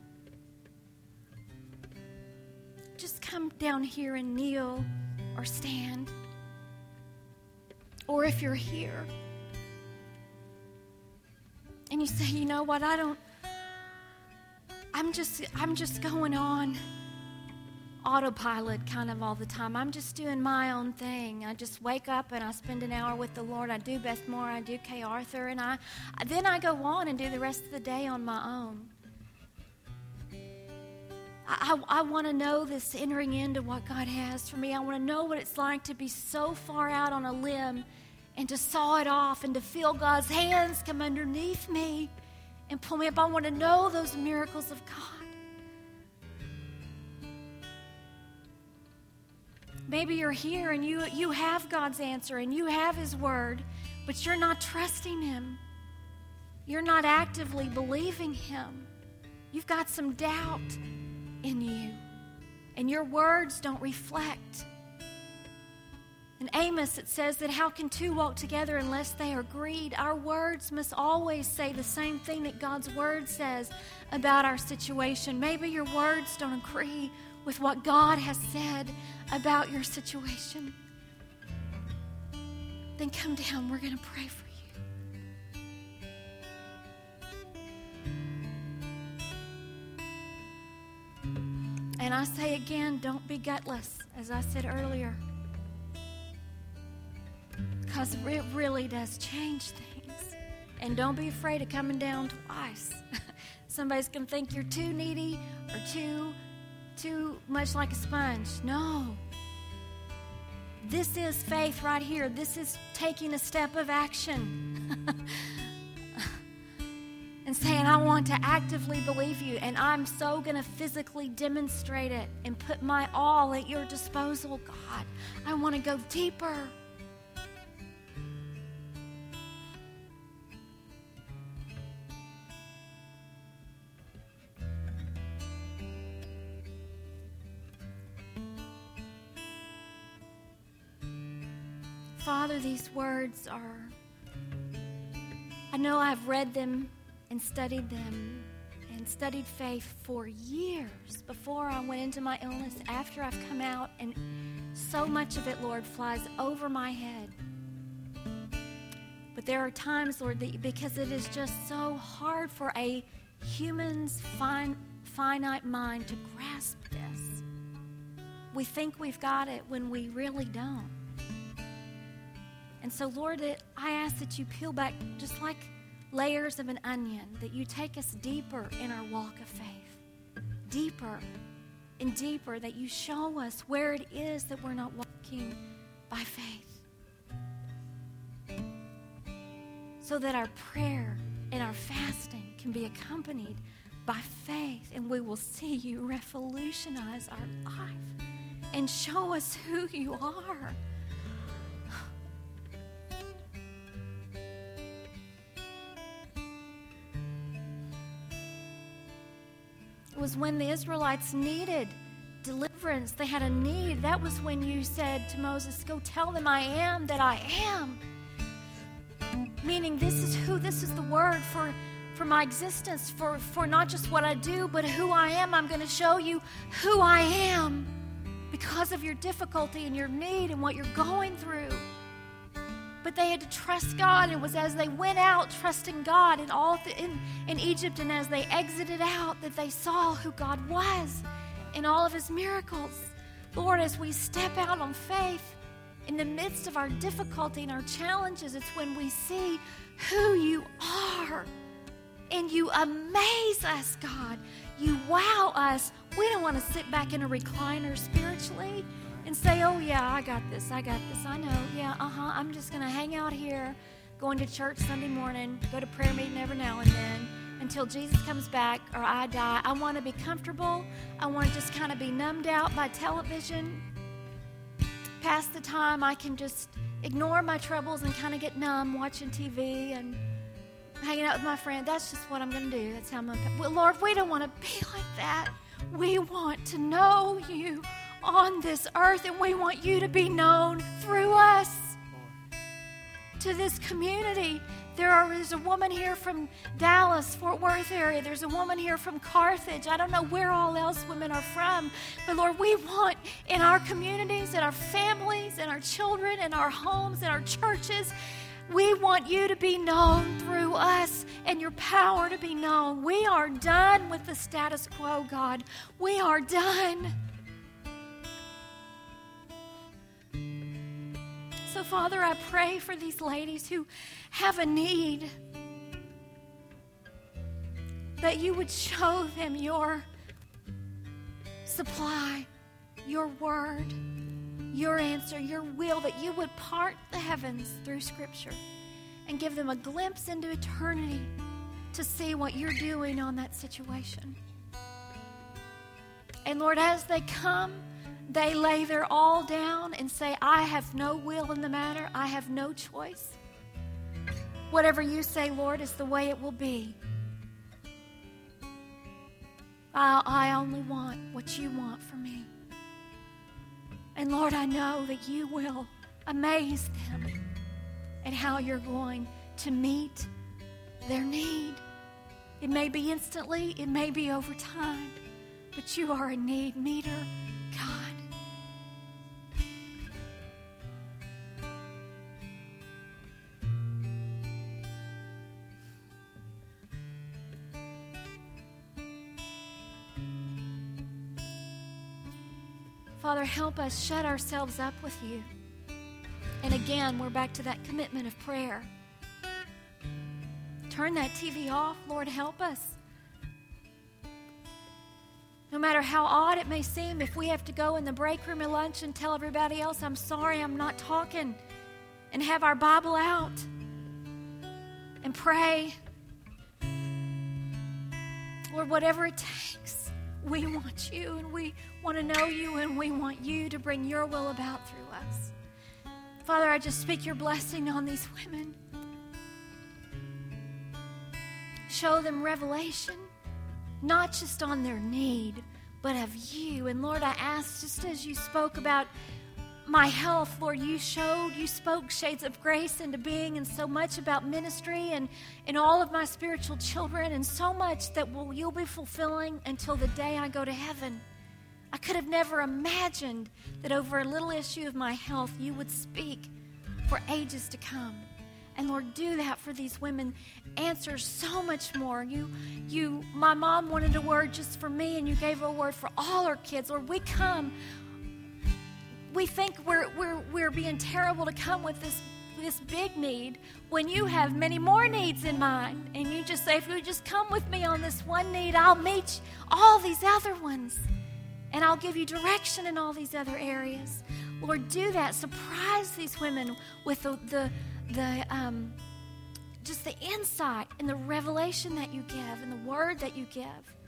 Just come down here and kneel or stand. Or if you're here and you say, you know what, I don't, I'm just, I'm just going on autopilot kind of all the time. I'm just doing my own thing. I just wake up and I spend an hour with the Lord. I do Beth Moore, I do Kay Arthur, and I then I go on and do the rest of the day on my own. I, I, I want to know this entering into what God has for me. I want to know what it's like to be so far out on a limb and to saw it off and to feel God's hands come underneath me and pull me up. I want to know those miracles of God. Maybe you're here and you, you have God's answer and you have His word, but you're not trusting Him. You're not actively believing Him. You've got some doubt in you, and your words don't reflect. In Amos, it says that how can two walk together unless they are agreed? Our words must always say the same thing that God's word says about our situation. Maybe your words don't agree with what God has said about your situation. Then come down. We're going to pray for you. And I say again, don't be gutless, as I said earlier, because it really does change things. And don't be afraid of coming down twice. Somebody's going to think you're too needy or too, too much like a sponge. No. This is faith right here. This is taking a step of action. And saying, I want to actively believe you, and I'm so going to physically demonstrate it and put my all at your disposal, God. I want to go deeper. Father, these words are, I know I've read them and studied them and studied faith for years before I went into my illness, after I've come out, and so much of it, Lord, flies over my head. But there are times, Lord, that because it is just so hard for a human's fine, finite mind to grasp this. We think we've got it when we really don't. And so, Lord, that I ask that you peel back just like layers of an onion, that you take us deeper in our walk of faith, deeper and deeper, that you show us where it is that we're not walking by faith, so that our prayer and our fasting can be accompanied by faith, and we will see you revolutionize our life and show us who you are. It was when the Israelites needed deliverance. They had a need. That was when you said to Moses, go tell them I am that I am. Meaning this is who, this is the word for, for my existence, for, for not just what I do, but who I am. I'm going to show you who I am, because of your difficulty and your need and what you're going through. But they had to trust God, and it was as they went out trusting God in, all th- in, in Egypt, and as they exited out that they saw who God was in all of his miracles. Lord, as we step out on faith in the midst of our difficulty and our challenges, it's when we see who you are. And you amaze us, God. You wow us. We don't want to sit back in a recliner spiritually and say, oh, yeah, I got this, I got this, I know. Yeah, uh-huh, I'm just going to hang out here, going to church Sunday morning, go to prayer meeting every now and then until Jesus comes back or I die. I want to be comfortable. I want to just kind of be numbed out by television. Past the time I can just ignore my troubles and kind of get numb watching T V and hanging out with my friend. That's just what I'm going to do. That's how I'm going to... Well, Lord, we don't want to be like that. We want to know you on this earth, and we want you to be known through us to this community. There are, there's a woman here from Dallas, Fort Worth area. There's a woman here from Carthage. I don't know where all else women are from. But, Lord, we want in our communities, in our families, in our children, in our homes, in our churches, we want you to be known through us and your power to be known. We are done with the status quo, God. We are done. So, Father, I pray for these ladies who have a need, that you would show them your supply, your word, your answer, your will, that you would part the heavens through Scripture and give them a glimpse into eternity to see what you're doing on that situation. And Lord, as they come, they lay their all down and say, I have no will in the matter. I have no choice. Whatever you say, Lord, is the way it will be. I, I only want what you want for me. And Lord, I know that you will amaze them at how you're going to meet their need. It may be instantly, it may be over time, but you are a need meter, God. Father, help us shut ourselves up with you. And again, we're back to that commitment of prayer. Turn that T V off. Lord, help us. No matter how odd it may seem, if we have to go in the break room at lunch and tell everybody else, I'm sorry, I'm not talking, and have our Bible out and pray. Lord, whatever it takes, we want you, and we want to know you, and we want you to bring your will about through us. Father, I just speak your blessing on these women. Show them revelation, not just on their need, but of you. And Lord, I ask, just as you spoke about my health, Lord, you showed, you spoke shades of grace into being, and so much about ministry and, and all of my spiritual children, and so much that will you'll be fulfilling until the day I go to heaven. I could have never imagined that over a little issue of my health, you would speak for ages to come. And Lord, do that for these women. Answer so much more. You, you, my mom wanted a word just for me, and you gave her a word for all her kids. Lord, we come. We think we're we're we're being terrible to come with this this big need when you have many more needs in mind, and you just say, if you just come with me on this one need, I'll meet all these other ones, and I'll give you direction in all these other areas. Lord, do that. Surprise these women with the the, the um, just the insight and the revelation that you give and the word that you give.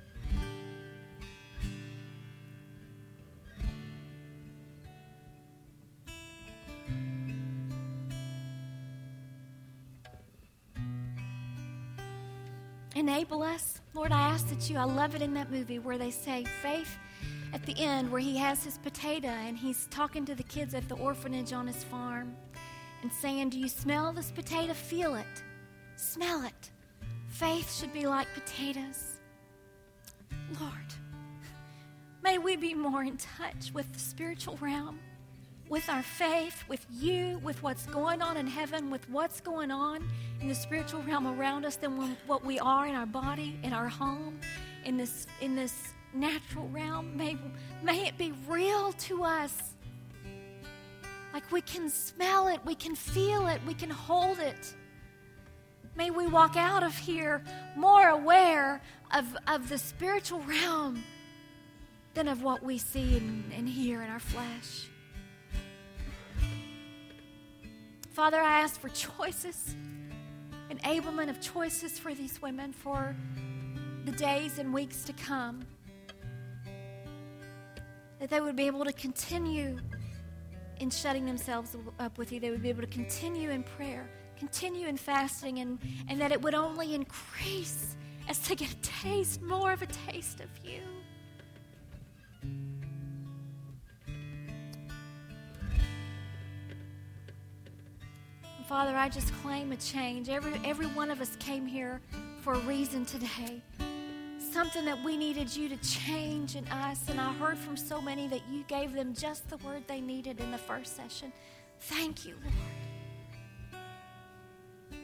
Enable us. Lord, I ask that you, I love it in that movie where they say faith at the end, where he has his potato and he's talking to the kids at the orphanage on his farm and saying, do you smell this potato? Feel it. Smell it. Faith should be like potatoes. Lord, May we be more in touch with the spiritual realm, with our faith, with you, with what's going on in heaven, with what's going on in the spiritual realm around us than what we are in our body, in our home, in this in this natural realm. May, may it be real to us. Like we can smell it, we can feel it, we can hold it. May we walk out of here more aware of, of the spiritual realm than of what we see and, and hear in our flesh. Father, I ask for choices, enablement of choices for these women for the days and weeks to come. That they would be able to continue in shutting themselves up with you. They would be able to continue in prayer, continue in fasting, and, and that it would only increase as they get a taste, more of a taste of you. And Father, I just claim a change. Every, every one of us came here for a reason today. Something that we needed you to change in us. And I heard from so many that you gave them just the word they needed in the first session. Thank you, Lord.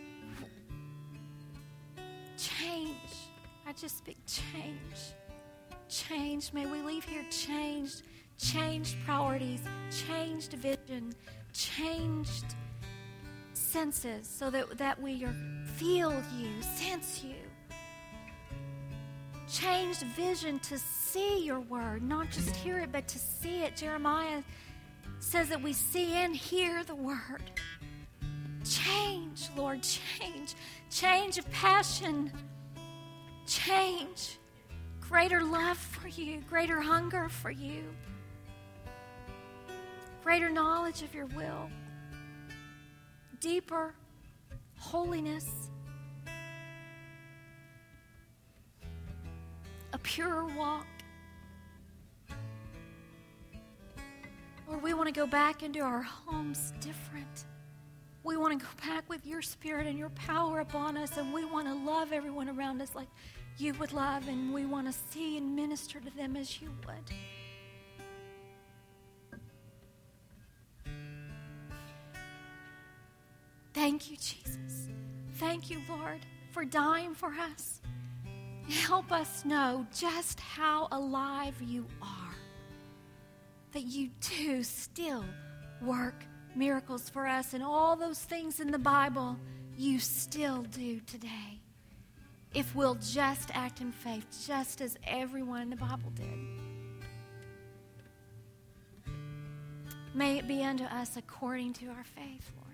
Change. I just speak change. Change. May we leave here changed. Changed priorities. Changed vision. Changed senses so that, that we are, feel you, sense you. Changed vision to see your word, not just hear it, but to see it. Jeremiah says that we see and hear the word. Change, Lord, change. Change of passion. Change. Greater love for you, greater hunger for you, greater knowledge of your will, deeper holiness, a purer walk. Lord, we want to go back into our homes different. We want to go back with your spirit and your power upon us, and we want to love everyone around us like you would love, and we want to see and minister to them as you would. Thank you, Jesus. Thank you, Lord, for dying for us. Help us know just how alive you are, that you do still work miracles for us, and all those things in the Bible you still do today. If we'll just act in faith, just as everyone in the Bible did. May it be unto us according to our faith, Lord.